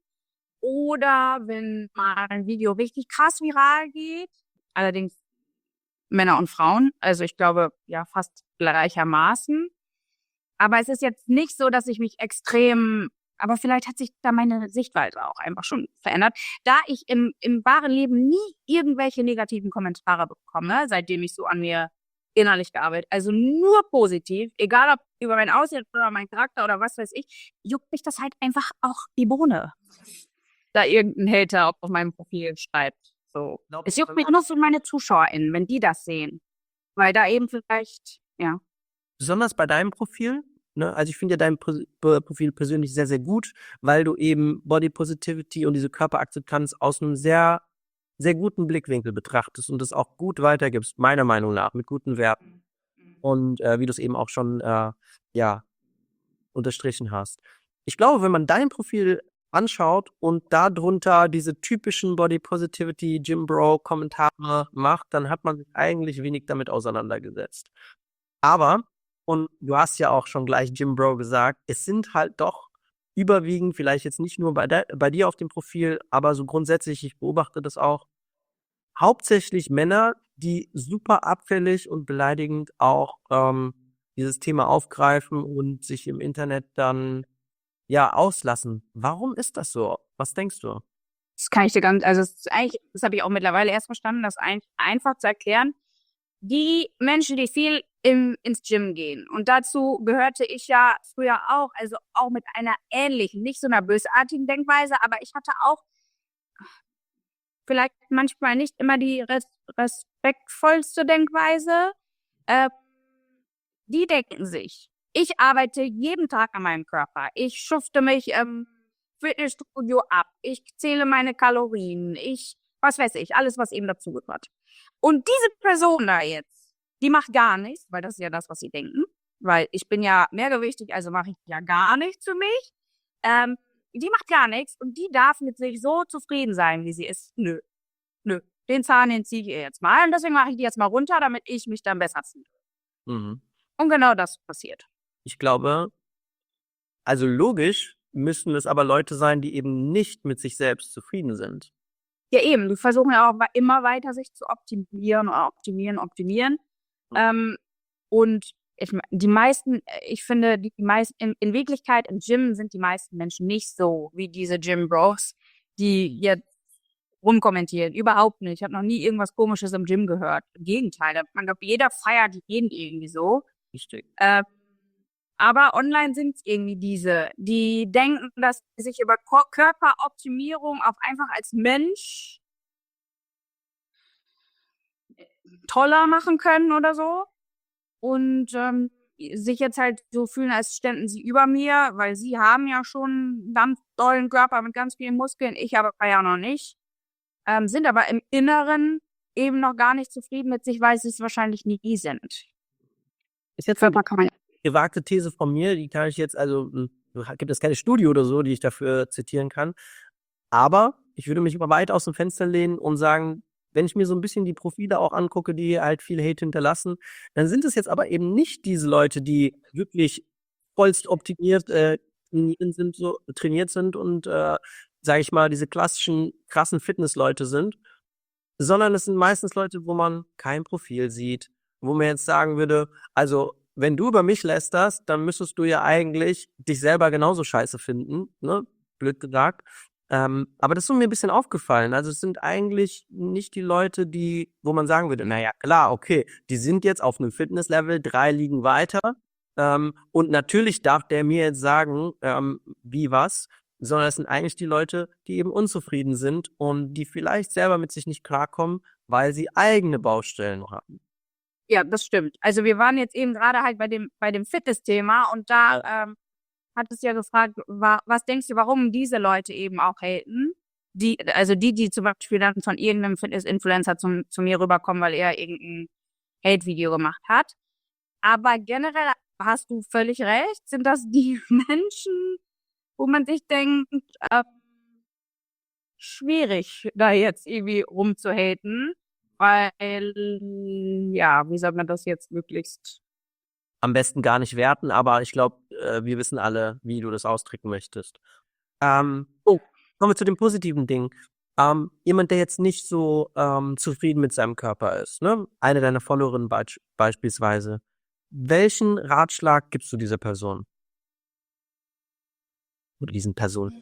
Oder wenn mal ein Video richtig krass viral geht, allerdings Männer und Frauen, also ich glaube ja fast gleichermaßen. Aber es ist jetzt nicht so, dass ich mich extrem, aber vielleicht hat sich da meine Sichtweise auch einfach schon verändert, da ich im, im wahren Leben nie irgendwelche negativen Kommentare bekomme, seitdem ich so an mir innerlich gearbeitet. Also nur positiv, egal ob über mein Aussehen oder meinen Charakter oder was weiß ich, juckt mich das halt einfach auch die Bohne, da irgendein Hater auf meinem Profil schreibt. So. Glaub, Es juckt mich nur so meine ZuschauerInnen, wenn die das sehen. Weil da eben vielleicht, ja. Besonders bei deinem Profil, ne? Also ich finde ja dein Pro Pro- Profil persönlich sehr, sehr gut, weil du eben Body Positivity und diese Körperakzeptanz aus einem sehr, sehr guten Blickwinkel betrachtest und das auch gut weitergibst, meiner Meinung nach, mit guten Werten. Und äh, wie du es eben auch schon äh, ja, unterstrichen hast. Ich glaube, wenn man dein Profil anschaut und darunter diese typischen Body Positivity Gym Bro Kommentare macht, dann hat man sich eigentlich wenig damit auseinandergesetzt. Aber, und du hast ja auch schon gleich Gym Bro gesagt, es sind halt doch überwiegend, vielleicht jetzt nicht nur bei, de bei dir auf dem Profil, aber so grundsätzlich, ich beobachte das auch, hauptsächlich Männer, die super abfällig und beleidigend auch ähm, dieses Thema aufgreifen und sich im Internet dann ja auslassen. Warum ist das so? Was denkst du? Das kann ich dir ganz, also es ist eigentlich, das habe ich auch mittlerweile erst verstanden, das ein, einfach zu erklären. Die Menschen, die viel im, ins Gym gehen. Und dazu gehörte ich ja früher auch, also auch mit einer ähnlichen, nicht so einer bösartigen Denkweise, aber ich hatte auch vielleicht manchmal nicht immer die res respektvollste Denkweise. Äh, die denken sich, ich arbeite jeden Tag an meinem Körper. Ich schufte mich im Fitnessstudio ab. Ich zähle meine Kalorien. Ich, was weiß ich, alles, was eben dazu gehört. Und diese Person da jetzt, die macht gar nichts, weil das ist ja das, was sie denken. Weil ich bin ja mehrgewichtig, also mache ich ja gar nichts für mich. Ähm, die macht gar nichts und die darf mit sich so zufrieden sein, wie sie ist. Nö, nö. Den Zahn, den ziehe ich ihr jetzt mal und deswegen mache ich die jetzt mal runter, damit ich mich dann besser fühle. Mhm. Und genau das passiert. Ich glaube, also logisch müssen es aber Leute sein, die eben nicht mit sich selbst zufrieden sind. Ja eben, die versuchen ja auch immer weiter sich zu optimieren, optimieren, optimieren. Mhm. Ähm, und ich, die meisten, ich finde, die meisten, in, in Wirklichkeit im Gym sind die meisten Menschen nicht so wie diese Gym-Bros, die jetzt rumkommentieren. Überhaupt nicht. Ich habe noch nie irgendwas Komisches im Gym gehört. Im Gegenteil, man glaubt, jeder feiert jeden irgendwie so. Richtig. Äh, aber online sind es irgendwie diese, die denken, dass sie sich über Ko- Körperoptimierung auch einfach als Mensch toller machen können oder so. Und ähm, sich jetzt halt so fühlen, als ständen sie über mir, weil sie haben ja schon einen ganz tollen Körper mit ganz vielen Muskeln, ich aber ja noch nicht. Ähm, sind aber im Inneren eben noch gar nicht zufrieden mit sich, weil sie es wahrscheinlich nie sind. Ist jetzt eine Körper kann man gewagte These von mir, die kann ich jetzt, also hm, gibt es keine Studie oder so, die ich dafür zitieren kann. Aber ich würde mich mal weit aus dem Fenster lehnen und sagen, wenn ich mir so ein bisschen die Profile auch angucke, die halt viel Hate hinterlassen, dann sind es jetzt aber eben nicht diese Leute, die wirklich vollst optimiert äh, trainiert sind, so trainiert sind und äh, sage ich mal, diese klassischen krassen Fitnessleute sind, sondern es sind meistens Leute, wo man kein Profil sieht, wo man jetzt sagen würde, also wenn du über mich lästerst, dann müsstest du ja eigentlich dich selber genauso scheiße finden, ne? Blöd gesagt. Ähm, aber das ist so mir ein bisschen aufgefallen. Also es sind eigentlich nicht die Leute, die, wo man sagen würde, naja, klar, okay, die sind jetzt auf einem Fitnesslevel, drei liegen weiter. Ähm, und natürlich darf der mir jetzt sagen, ähm, wie was, sondern es sind eigentlich die Leute, die eben unzufrieden sind und die vielleicht selber mit sich nicht klarkommen, weil sie eigene Baustellen haben. Ja, das stimmt. Also wir waren jetzt eben gerade halt bei dem, bei dem Fitness-Thema und da ähm, hat es ja gefragt, wa was denkst du, warum diese Leute eben auch haten? Die, also die, die zum Beispiel dann von irgendeinem Fitness-Influencer zum, zu mir rüberkommen, weil er irgendein Hate-Video gemacht hat. Aber generell hast du völlig recht, sind das die Menschen, wo man sich denkt, äh, schwierig, da jetzt irgendwie rumzuhaten. Weil, ja, wie soll man das jetzt möglichst? Am besten gar nicht werten, aber ich glaube, äh, wir wissen alle, wie du das ausdrücken möchtest. Ähm, oh, kommen wir zu dem positiven Ding. Ähm, jemand, der jetzt nicht so ähm, zufrieden mit seinem Körper ist, ne? Eine deiner Followerinnen be beispielsweise. Welchen Ratschlag gibst du dieser Person? Oder diesen Personen?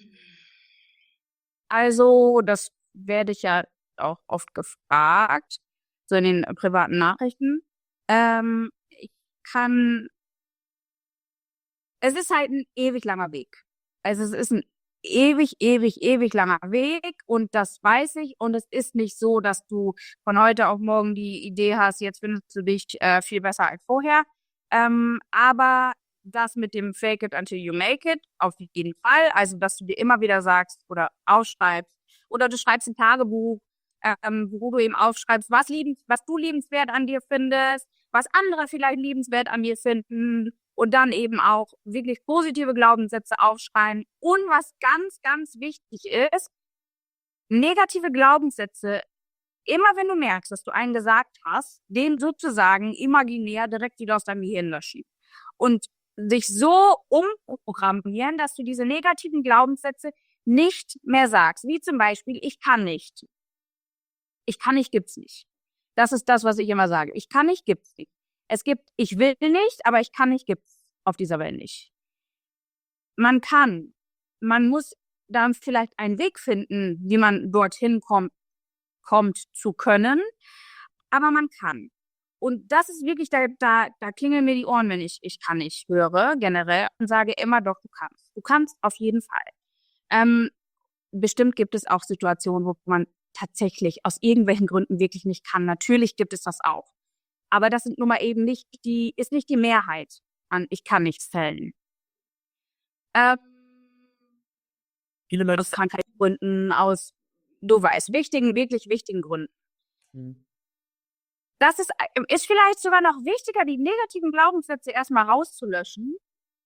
Also, das werde ich ja auch oft gefragt, so in den äh, privaten Nachrichten. Ähm, ich kann, es ist halt ein ewig langer Weg. Also es ist ein ewig, ewig, ewig langer Weg und das weiß ich und es ist nicht so, dass du von heute auf morgen die Idee hast, jetzt findest du dich äh, viel besser als vorher. Ähm, aber das mit dem Fake it until you make it, auf jeden Fall. Also, dass du dir immer wieder sagst oder aufschreibst oder du schreibst ein Tagebuch, ähm, wo du eben aufschreibst, was liebens, was du liebenswert an dir findest, was andere vielleicht liebenswert an mir finden und dann eben auch wirklich positive Glaubenssätze aufschreiben. Und was ganz, ganz wichtig ist, negative Glaubenssätze, immer wenn du merkst, dass du einen gesagt hast, den sozusagen imaginär direkt wieder aus deinem Gehirn löschen. Und sich so umprogrammieren, dass du diese negativen Glaubenssätze nicht mehr sagst. Wie zum Beispiel, ich kann nicht. Ich kann nicht, gibt's nicht. Das ist das, was ich immer sage. Ich kann nicht, gibt's nicht. Es gibt, ich will nicht, aber ich kann nicht, gibt's auf dieser Welt nicht. Man kann. Man muss dann vielleicht einen Weg finden, wie man dorthin kommt, kommt zu können, aber man kann. Und das ist wirklich, da, da, da klingeln mir die Ohren, wenn ich ich kann nicht höre, generell, und sage immer doch, du kannst. Du kannst auf jeden Fall. Ähm, bestimmt gibt es auch Situationen, wo man tatsächlich aus irgendwelchen Gründen wirklich nicht kann. Natürlich gibt es das auch. Aber das sind nun mal eben nicht die, ist nicht die Mehrheit an ich kann nichts Fällen. Ähm, Viele Leute aus Krankheitsgründen, aus, du weißt, wichtigen, wirklich wichtigen Gründen. Mhm. Das ist, ist vielleicht sogar noch wichtiger, die negativen Glaubenssätze erstmal rauszulöschen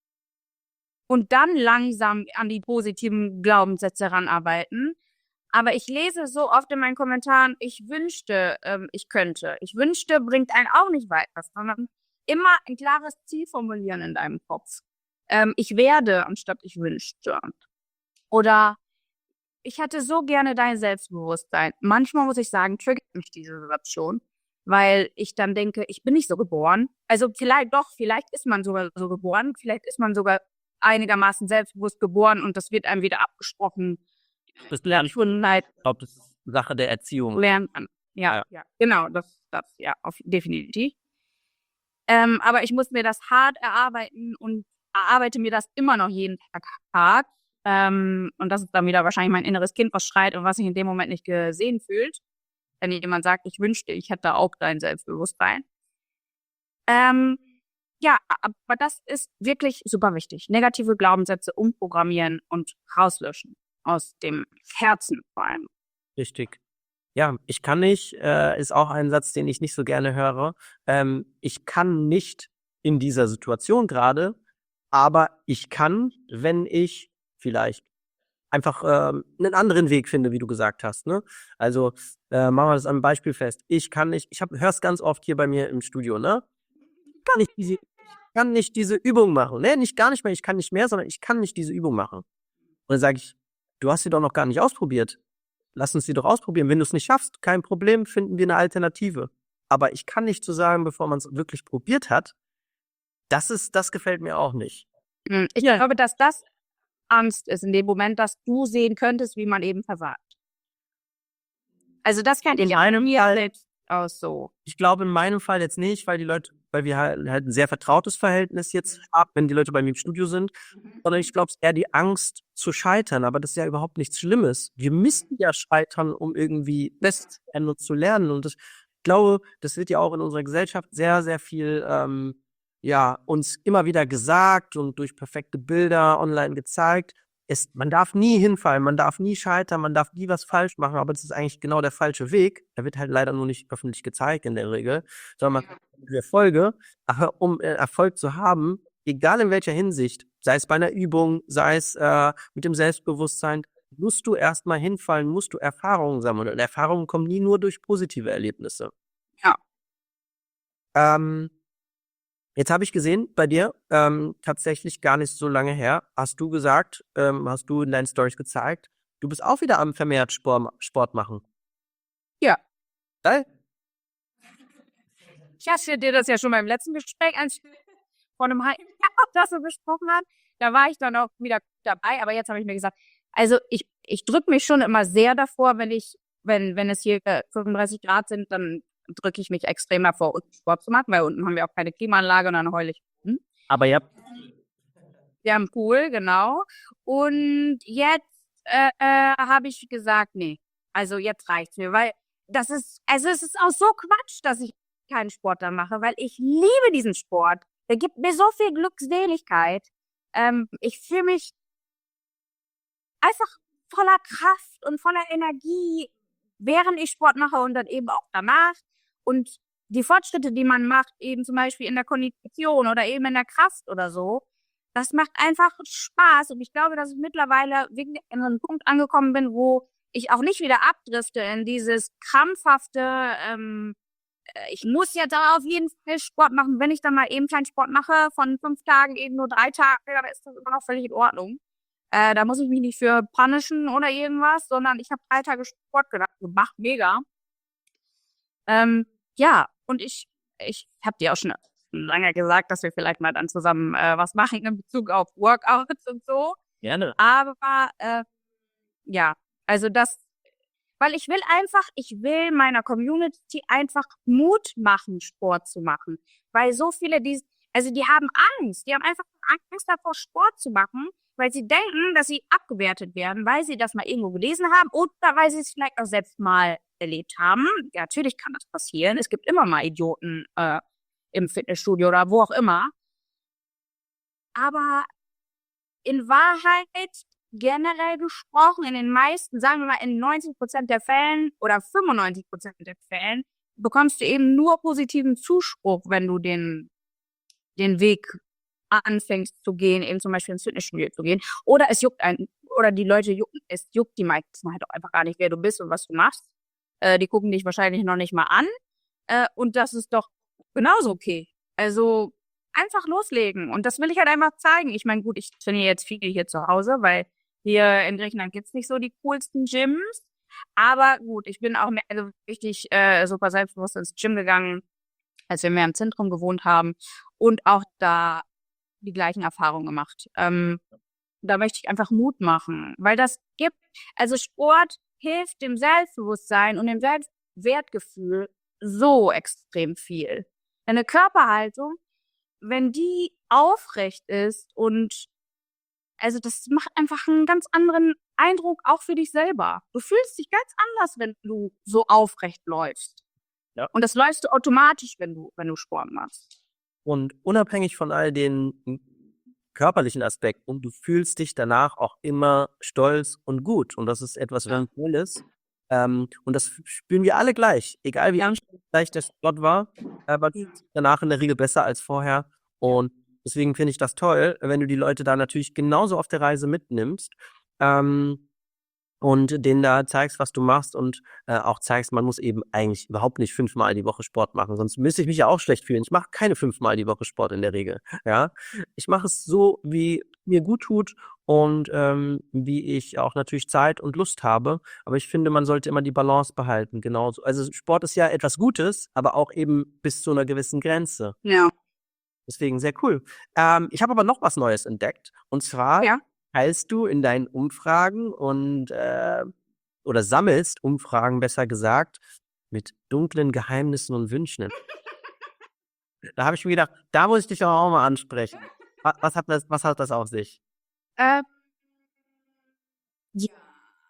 und dann langsam an die positiven Glaubenssätze ranarbeiten. Aber ich lese so oft in meinen Kommentaren, ich wünschte, ähm, ich könnte. Ich wünschte, bringt einen auch nicht weiter, sondern immer ein klares Ziel formulieren in deinem Kopf. Ähm, ich werde, anstatt ich wünschte. Oder ich hätte so gerne dein Selbstbewusstsein. Manchmal muss ich sagen, triggert mich diese Situation, weil ich dann denke, ich bin nicht so geboren. Also vielleicht doch, vielleicht ist man sogar so geboren, vielleicht ist man sogar einigermaßen selbstbewusst geboren und das wird einem wieder abgesprochen. Das lernt ich. Schwundenheit Ich glaube, das ist Sache der Erziehung. lernt man. Ja, Ja. ja, genau, das, das, ja, auf, definitiv. Ähm, aber ich muss mir das hart erarbeiten und erarbeite mir das immer noch jeden Tag hart. Ähm, und das ist dann wieder wahrscheinlich mein inneres Kind, was schreit und was sich in dem Moment nicht gesehen fühlt. Wenn jemand sagt, ich wünschte, ich hätte auch dein Selbstbewusstsein. Ähm, ja, aber das ist wirklich super wichtig. Negative Glaubenssätze umprogrammieren und rauslöschen. Aus dem Herzen vor allem. Richtig. Ja, ich kann nicht, äh, ist auch ein Satz, den ich nicht so gerne höre. Ähm, ich kann nicht in dieser Situation gerade, aber ich kann, wenn ich vielleicht einfach ähm, einen anderen Weg finde, wie du gesagt hast. Ne? Also äh, machen wir das am Beispiel fest. Ich kann nicht, ich höre es ganz oft hier bei mir im Studio, ne? Ich kann nicht diese, ich kann nicht diese Übung machen. Ne, nicht gar nicht mehr, ich kann nicht mehr, sondern ich kann nicht diese Übung machen. Und dann sage ich, du hast sie doch noch gar nicht ausprobiert. Lass uns sie doch ausprobieren. Wenn du es nicht schaffst, kein Problem, finden wir eine Alternative. Aber ich kann nicht so sagen, bevor man es wirklich probiert hat, das ist, das gefällt mir auch nicht. Ich ja. glaube, dass das Angst ist in dem Moment, dass du sehen könntest, wie man eben versagt. Also das kennt in einem Jahr selbst aus so. Ich glaube in meinem Fall jetzt nicht, weil die Leute, weil wir halt, halt ein sehr vertrautes Verhältnis jetzt haben, wenn die Leute bei mir im Studio sind, mhm. sondern ich glaube, es ist eher die Angst zu scheitern, aber das ist ja überhaupt nichts Schlimmes. Wir müssen ja scheitern, um irgendwie best zu werden und zu lernen und das, ich glaube, das wird ja auch in unserer Gesellschaft sehr, sehr viel ähm, ja, uns immer wieder gesagt und durch perfekte Bilder online gezeigt. Es, man darf nie hinfallen, man darf nie scheitern, man darf nie was falsch machen, aber das ist eigentlich genau der falsche Weg. Er wird halt leider nur nicht öffentlich gezeigt in der Regel, sondern man hat Erfolge. Aber um äh, Erfolg zu haben, egal in welcher Hinsicht, sei es bei einer Übung, sei es äh, mit dem Selbstbewusstsein, musst du erstmal hinfallen, musst du Erfahrungen sammeln. Und Erfahrungen kommen nie nur durch positive Erlebnisse. Ja. Ähm, Jetzt habe ich gesehen, bei dir, ähm, tatsächlich gar nicht so lange her, hast du gesagt, ähm, hast du in deinen Stories gezeigt, du bist auch wieder am vermehrt Sport, Sport machen. Ja. Geil. Ich hatte dir das ja schon beim letzten Gespräch, als vor einem halben Jahr das so besprochen hat. Da war ich dann auch wieder dabei, aber jetzt habe ich mir gesagt, also ich, ich drücke mich schon immer sehr davor, wenn ich, wenn, wenn es hier fünfunddreißig Grad sind, dann drücke ich mich extrem davor, unten Sport zu machen, weil unten haben wir auch keine Klimaanlage und dann heule ich. Hm? Aber ja. Wir haben einen Pool, genau. Und jetzt äh, äh, habe ich gesagt, nee, also jetzt reicht's mir, weil das ist, also es ist auch so Quatsch, dass ich keinen Sport da mache, weil ich liebe diesen Sport. Der gibt mir so viel Glückseligkeit. Ähm, ich fühle mich einfach voller Kraft und voller Energie, während ich Sport mache und dann eben auch danach. Und die Fortschritte, die man macht, eben zum Beispiel in der Kondition oder eben in der Kraft oder so, das macht einfach Spaß. Und ich glaube, dass ich mittlerweile wirklich an einem Punkt angekommen bin, wo ich auch nicht wieder abdrifte in dieses krampfhafte, ähm, ich muss jetzt aber auf jeden Fall Sport machen. Wenn ich dann mal eben keinen Sport mache, von fünf Tagen eben nur drei Tage, dann ist das immer noch völlig in Ordnung. Äh, da muss ich mich nicht für punishen oder irgendwas, sondern ich habe drei Tage Sport gemacht, mega. Ähm, ja, und ich, ich habe dir auch schon lange gesagt, dass wir vielleicht mal dann zusammen äh, was machen in Bezug auf Workouts und so. Gerne. Aber äh, ja, also das, weil ich will einfach, ich will meiner Community einfach Mut machen, Sport zu machen. Weil so viele, die, also die haben Angst, die haben einfach Angst davor, Sport zu machen, weil sie denken, dass sie abgewertet werden, weil sie das mal irgendwo gelesen haben oder weil sie es vielleicht auch selbst mal erlebt haben. Ja, natürlich kann das passieren. Es gibt immer mal Idioten äh, im Fitnessstudio oder wo auch immer. Aber in Wahrheit, generell gesprochen, in den meisten, sagen wir mal in neunzig Prozent der Fällen oder fünfundneunzig Prozent der Fällen, bekommst du eben nur positiven Zuspruch, wenn du den, den Weg anfängst zu gehen, eben zum Beispiel ins Fitnessstudio zu gehen. Oder es juckt einen, oder die Leute jucken, es juckt die meisten halt auch einfach gar nicht, wer du bist und was du machst. Äh, die gucken dich wahrscheinlich noch nicht mal an. Äh, und das ist doch genauso okay. Also einfach loslegen. Und das will ich halt einfach zeigen. Ich meine, gut, ich trainiere jetzt viel hier zu Hause, weil hier in Griechenland gibt's nicht so die coolsten Gyms. Aber gut, ich bin auch mehr, also richtig äh, super selbstbewusst ins Gym gegangen, als wir mehr im Zentrum gewohnt haben. Und auch da die gleichen Erfahrungen gemacht. Ähm, da möchte ich einfach Mut machen, weil das gibt, also Sport hilft dem Selbstbewusstsein und dem Selbstwertgefühl so extrem viel. Deine Körperhaltung, wenn die aufrecht ist und also das macht einfach einen ganz anderen Eindruck auch für dich selber. Du fühlst dich ganz anders, wenn du so aufrecht läufst. Ja. Und das läufst du automatisch, wenn du, wenn du Sport machst. Und unabhängig von all den körperlichen Aspekten, du fühlst dich danach auch immer stolz und gut. Und das ist etwas ganz Tolles. Ähm, und das spüren wir alle gleich. Egal wie anstrengend gleich der Sport war, aber danach in der Regel besser als vorher. Und deswegen finde ich das toll, wenn du die Leute da natürlich genauso auf der Reise mitnimmst. Ähm, und denen da zeigst, was du machst und äh, auch zeigst, man muss eben eigentlich überhaupt nicht fünfmal die Woche Sport machen, sonst müsste ich mich ja auch schlecht fühlen. Ich mache keine fünfmal die Woche Sport in der Regel, ja. Ich mache es so, wie mir gut tut und ähm, wie ich auch natürlich Zeit und Lust habe, aber ich finde, man sollte immer die Balance behalten, genauso. Also Sport ist ja etwas Gutes, aber auch eben bis zu einer gewissen Grenze. Ja. Deswegen sehr cool. Ähm, ich habe aber noch was Neues entdeckt und zwar Ja. teilst du in deinen Umfragen und äh, oder sammelst Umfragen, besser gesagt, mit dunklen Geheimnissen und Wünschen. Da habe ich mir gedacht, da muss ich dich auch mal ansprechen. Was, was, hat, das, was hat das auf sich? Äh, ja.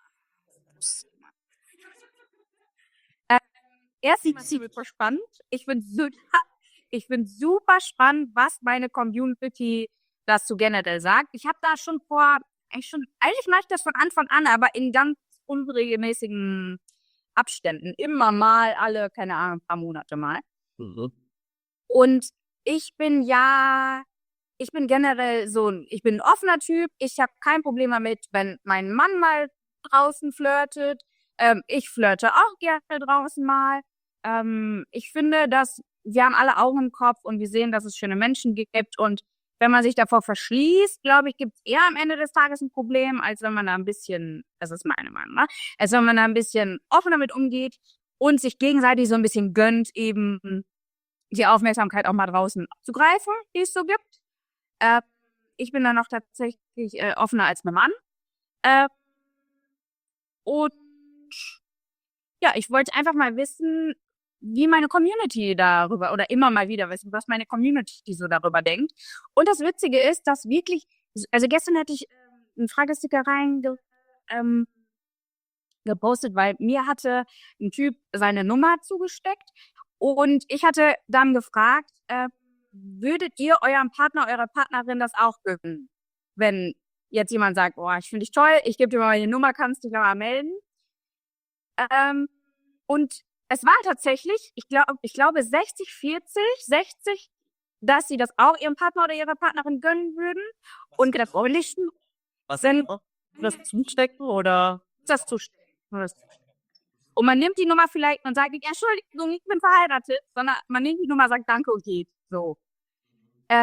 Äh, erstmal super spannend. Ich bin so, ich bin super spannend, was meine Community dazu generell sagt. Ich habe da schon vor, eigentlich schon, eigentlich mache ich das von Anfang an, aber in ganz unregelmäßigen Abständen. Immer mal, alle, keine Ahnung, ein paar Monate mal. Mhm. Und ich bin ja, ich bin generell so, ich bin ein offener Typ. Ich habe kein Problem damit, wenn mein Mann mal draußen flirtet. Ähm, ich flirte auch gerne draußen mal. Ähm, ich finde, dass wir haben alle Augen im Kopf und wir sehen, dass es schöne Menschen gibt. Und wenn man sich davor verschließt, glaube ich, gibt es eher am Ende des Tages ein Problem, als wenn man da ein bisschen, das ist meine Meinung, ne? als wenn man da ein bisschen offen damit umgeht und sich gegenseitig so ein bisschen gönnt, eben die Aufmerksamkeit auch mal draußen abzugreifen, die es so gibt. Äh, ich bin dann noch tatsächlich äh, offener als mein Mann. Äh, und ja, ich wollte einfach mal wissen, wie meine Community darüber, oder immer mal wieder wissen, was meine Community so darüber denkt. Und das Witzige ist, dass wirklich, also gestern hatte ich ähm, einen Fragesticker rein ähm, gepostet, weil mir hatte ein Typ seine Nummer zugesteckt und ich hatte dann gefragt, äh, würdet ihr eurem Partner, eurer Partnerin das auch gönnen? Wenn jetzt jemand sagt, oh, ich finde dich toll, ich gebe dir mal meine Nummer, kannst dich mal melden. Ähm, und es war tatsächlich, ich glaube, ich glaube sechzig, vierzig, sechzig, dass sie das auch ihrem Partner oder ihrer Partnerin gönnen würden. Und der freundlichsten Was sind das zustecken oder? das zustecken. Und man nimmt die Nummer vielleicht und sagt nicht, Entschuldigung, ich bin verheiratet, sondern man nimmt die Nummer, sagt Danke und geht. So. Äh,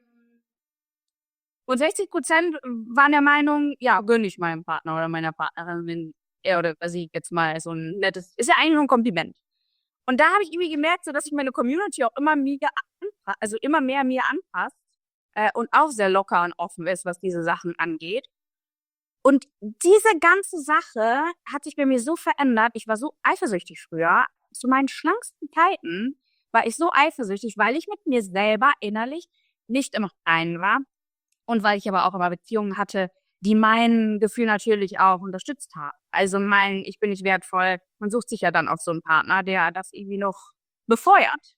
und sechzig Prozent waren der Meinung, ja, gönne ich meinem Partner oder meiner Partnerin, wenn er oder sie jetzt mal so ein nettes, ist ja eigentlich nur ein Kompliment. Und da habe ich irgendwie gemerkt, so dass sich meine Community auch immer mir anpasst, also immer mehr mir anpasst äh, und auch sehr locker und offen ist, was diese Sachen angeht. Und diese ganze Sache hat sich bei mir so verändert. Ich war so eifersüchtig früher. Zu meinen schlanksten Zeiten war ich so eifersüchtig, weil ich mit mir selber innerlich nicht im Reinen war. Und weil ich aber auch immer Beziehungen hatte, die mein Gefühl natürlich auch unterstützt haben. Also mein, ich bin nicht wertvoll. Man sucht sich ja dann auch so einen Partner, der das irgendwie noch befeuert.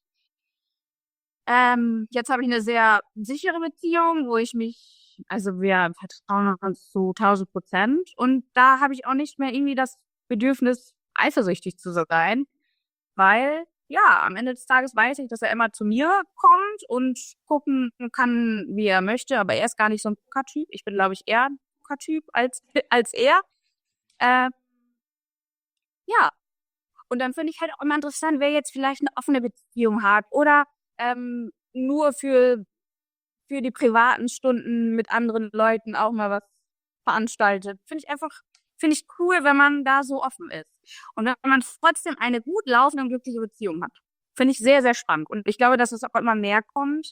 Ähm, jetzt habe ich eine sehr sichere Beziehung, wo ich mich, also wir vertrauen uns zu tausend Prozent. Und da habe ich auch nicht mehr irgendwie das Bedürfnis, eifersüchtig zu sein, weil ja, am Ende des Tages weiß ich, dass er immer zu mir kommt und gucken kann, wie er möchte. Aber er ist gar nicht so ein Pokertyp. Ich bin, glaube ich, eher ein Pokertyp als, als er. Äh, ja, und dann finde ich halt auch immer interessant, wer jetzt vielleicht eine offene Beziehung hat oder ähm, nur für, für die privaten Stunden mit anderen Leuten auch mal was veranstaltet. Finde ich einfach, finde ich cool, wenn man da so offen ist. Und wenn man trotzdem eine gut laufende und glückliche Beziehung hat. Finde ich sehr, sehr spannend. Und ich glaube, dass es auch immer mehr kommt,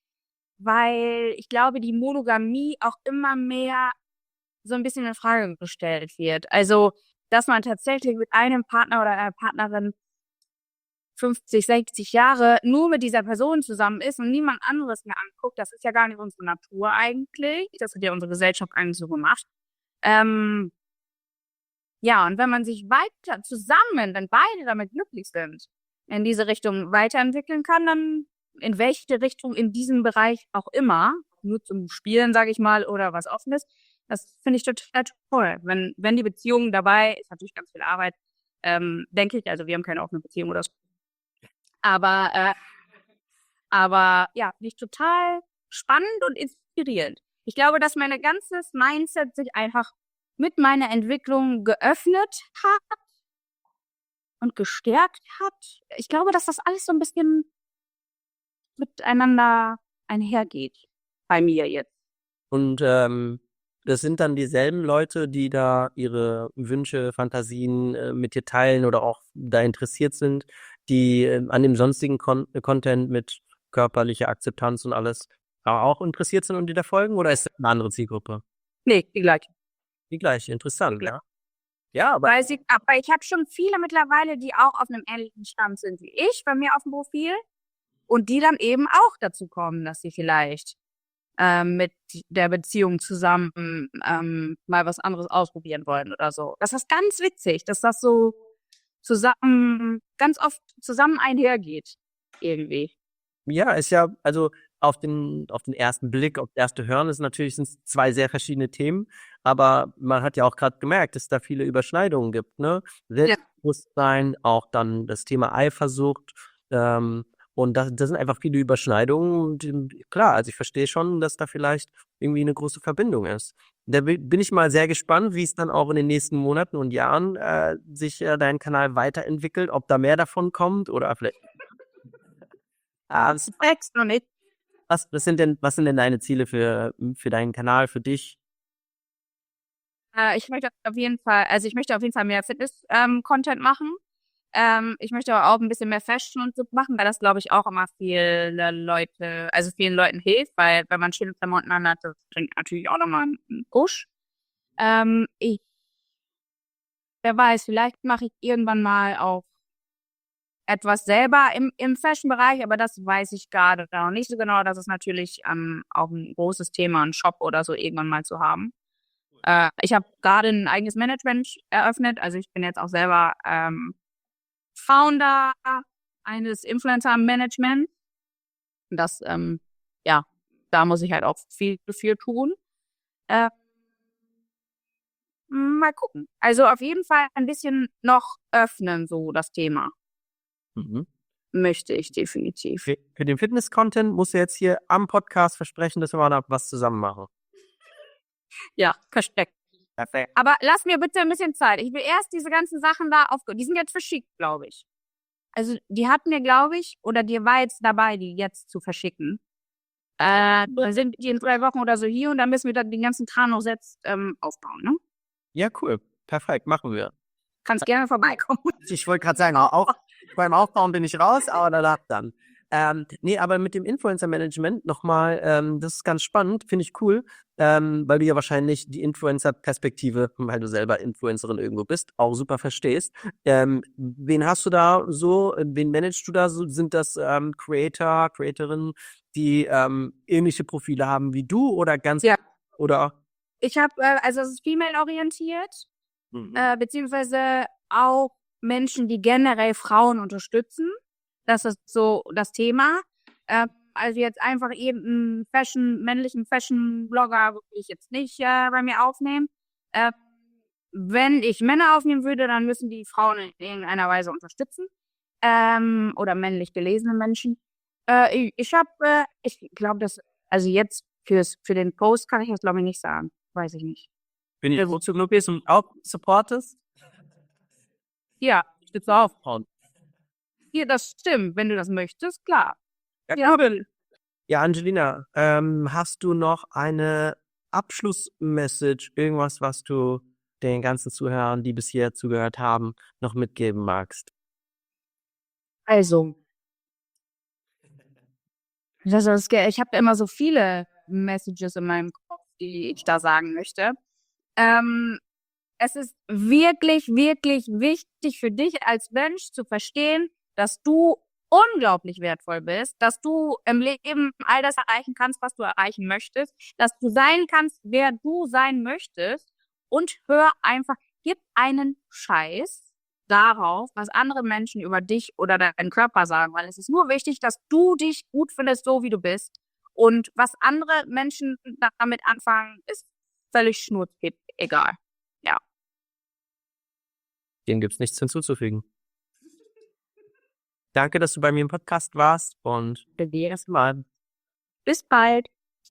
weil ich glaube, die Monogamie auch immer mehr so ein bisschen in Frage gestellt wird. Also, dass man tatsächlich mit einem Partner oder einer Partnerin fünfzig, sechzig Jahre nur mit dieser Person zusammen ist und niemand anderes mehr anguckt, das ist ja gar nicht unsere Natur eigentlich. Das hat ja unsere Gesellschaft eigentlich so gemacht. Ähm, ja, und wenn man sich weiter zusammen, wenn beide damit glücklich sind, in diese Richtung weiterentwickeln kann, dann in welche Richtung in diesem Bereich auch immer, nur zum Spielen, sage ich mal, oder was Offenes, das finde ich total toll. Wenn, wenn die Beziehung dabei ist, natürlich ganz viel Arbeit, ähm, denke ich, also wir haben keine offene Beziehung oder so. Aber, äh, aber ja, finde ich total spannend und inspirierend. Ich glaube, dass mein ganzes Mindset sich einfach mit meiner Entwicklung geöffnet hat und gestärkt hat. Ich glaube, dass das alles so ein bisschen miteinander einhergeht. Bei mir jetzt. Und ähm, das sind dann dieselben Leute, die da ihre Wünsche, Fantasien äh, mit dir teilen oder auch da interessiert sind, die äh, an dem sonstigen Con Content mit körperlicher Akzeptanz und alles auch interessiert sind und die da folgen? Oder ist das eine andere Zielgruppe? Nee, die gleiche. Die gleiche, interessant, Die ja. Ja, aber Weil sie, aber ich habe schon viele mittlerweile, die auch auf einem ähnlichen Stand sind wie ich bei mir auf dem Profil und die dann eben auch dazu kommen, dass sie vielleicht ähm, mit der Beziehung zusammen ähm, mal was anderes ausprobieren wollen oder so. Das ist ganz witzig, dass das so zusammen, ganz oft zusammen einhergeht, irgendwie. ja, ist ja, also auf den, auf den ersten Blick, auf das erste Hören ist natürlich sind's zwei sehr verschiedene Themen, aber man hat ja auch gerade gemerkt, dass es da viele Überschneidungen gibt, ne? Selbstbewusstsein, auch dann das Thema Eifersucht, ähm, und da, da sind einfach viele Überschneidungen und ähm, klar, also ich verstehe schon, dass da vielleicht irgendwie eine große Verbindung ist. Da bi- bin ich mal sehr gespannt, wie es dann auch in den nächsten Monaten und Jahren äh, sich äh, dein Kanal weiterentwickelt, ob da mehr davon kommt oder vielleicht. Ah, Das wächst noch nicht. was, was sind denn, was sind denn deine Ziele für, für deinen Kanal, für dich? Äh, ich möchte auf jeden Fall, also ich möchte auf jeden Fall mehr Fitness-Content machen. Ähm, ich möchte aber auch ein bisschen mehr Fashion und so machen, weil das, glaube ich, auch immer viele Leute, also vielen Leuten hilft, weil wenn man schöne Klamotten anhat, das bringt natürlich auch nochmal einen Push. Ähm, ich, wer weiß, vielleicht mache ich irgendwann mal auch etwas selber im, im Fashion-Bereich, aber das weiß ich gerade noch nicht so genau. Das ist natürlich ähm, auch ein großes Thema, einen Shop oder so irgendwann mal zu haben. Äh, ich habe gerade ein eigenes Management eröffnet, also ich bin jetzt auch selber ähm, Founder eines Influencer-Management. Das, ähm, ja, da muss ich halt auch viel, viel tun. Äh, mal gucken. Also auf jeden Fall ein bisschen noch öffnen, so das Thema. Mhm. Möchte ich definitiv. Für, für den Fitness-Content musst du jetzt hier am Podcast versprechen, dass wir mal noch was zusammen machen. Ja, versteckt. Perfekt. Aber lass mir bitte ein bisschen Zeit. Ich will erst diese ganzen Sachen da auf. Die sind jetzt verschickt, glaube ich. Also die hatten wir, glaube ich, oder die war jetzt dabei, die jetzt zu verschicken. Äh, dann sind die in drei Wochen oder so hier und dann müssen wir dann den ganzen Kram noch selbst ähm, aufbauen, ne? Ja, cool. Perfekt, machen wir. Kannst gerne vorbeikommen. Ich wollte gerade sagen, auch beim Aufbauen bin ich raus, aber danach dann. Ähm, nee, aber mit dem Influencer-Management nochmal, ähm, das ist ganz spannend, finde ich cool, ähm, weil du ja wahrscheinlich die Influencer-Perspektive, weil du selber Influencerin irgendwo bist, auch super verstehst. Ähm, wen hast du da so, wen managst du da so? Sind das ähm, Creator, Creatorinnen, die ähm, ähnliche Profile haben wie du oder ganz, Ja. oder? Ich habe, äh, also es ist female-orientiert, Mhm. äh, beziehungsweise auch Menschen, die generell Frauen unterstützen. Das ist so das Thema. Äh, also jetzt einfach eben einen Fashion, männlichen Fashion-Blogger würde ich jetzt nicht äh, bei mir aufnehmen. Äh, wenn ich Männer aufnehmen würde, dann müssen die Frauen in irgendeiner Weise unterstützen. Ähm, oder männlich gelesene Menschen. Äh, ich ich habe, äh, ich glaube, das, also jetzt fürs, für den Post kann ich das glaube ich nicht sagen. Weiß ich nicht. Bin ich Also- froh zu genug bist und auch supportest? Ja, Stütze auf, Frauen. hier, das stimmt, wenn du das möchtest, klar. Ja, Ja. cool. Ja, Angelina, ähm, hast du noch eine Abschlussmessage, irgendwas, was du den ganzen Zuhörern, die bis hier zugehört haben, noch mitgeben magst? Also, das ist, ge- ich habe immer so viele Messages in meinem Kopf, die ich da sagen möchte. Ähm, es ist wirklich, wirklich wichtig für dich als Mensch zu verstehen, dass du unglaublich wertvoll bist, dass du im Leben all das erreichen kannst, was du erreichen möchtest, dass du sein kannst, wer du sein möchtest, und hör einfach, gib einen Scheiß darauf, was andere Menschen über dich oder deinen Körper sagen, weil es ist nur wichtig, dass du dich gut findest, so wie du bist, und was andere Menschen damit anfangen, ist völlig schnurzpip, egal. Ja. Dem gibt's nichts hinzuzufügen. Danke, dass du bei mir im Podcast warst und Dir. bis mal. Bis bald.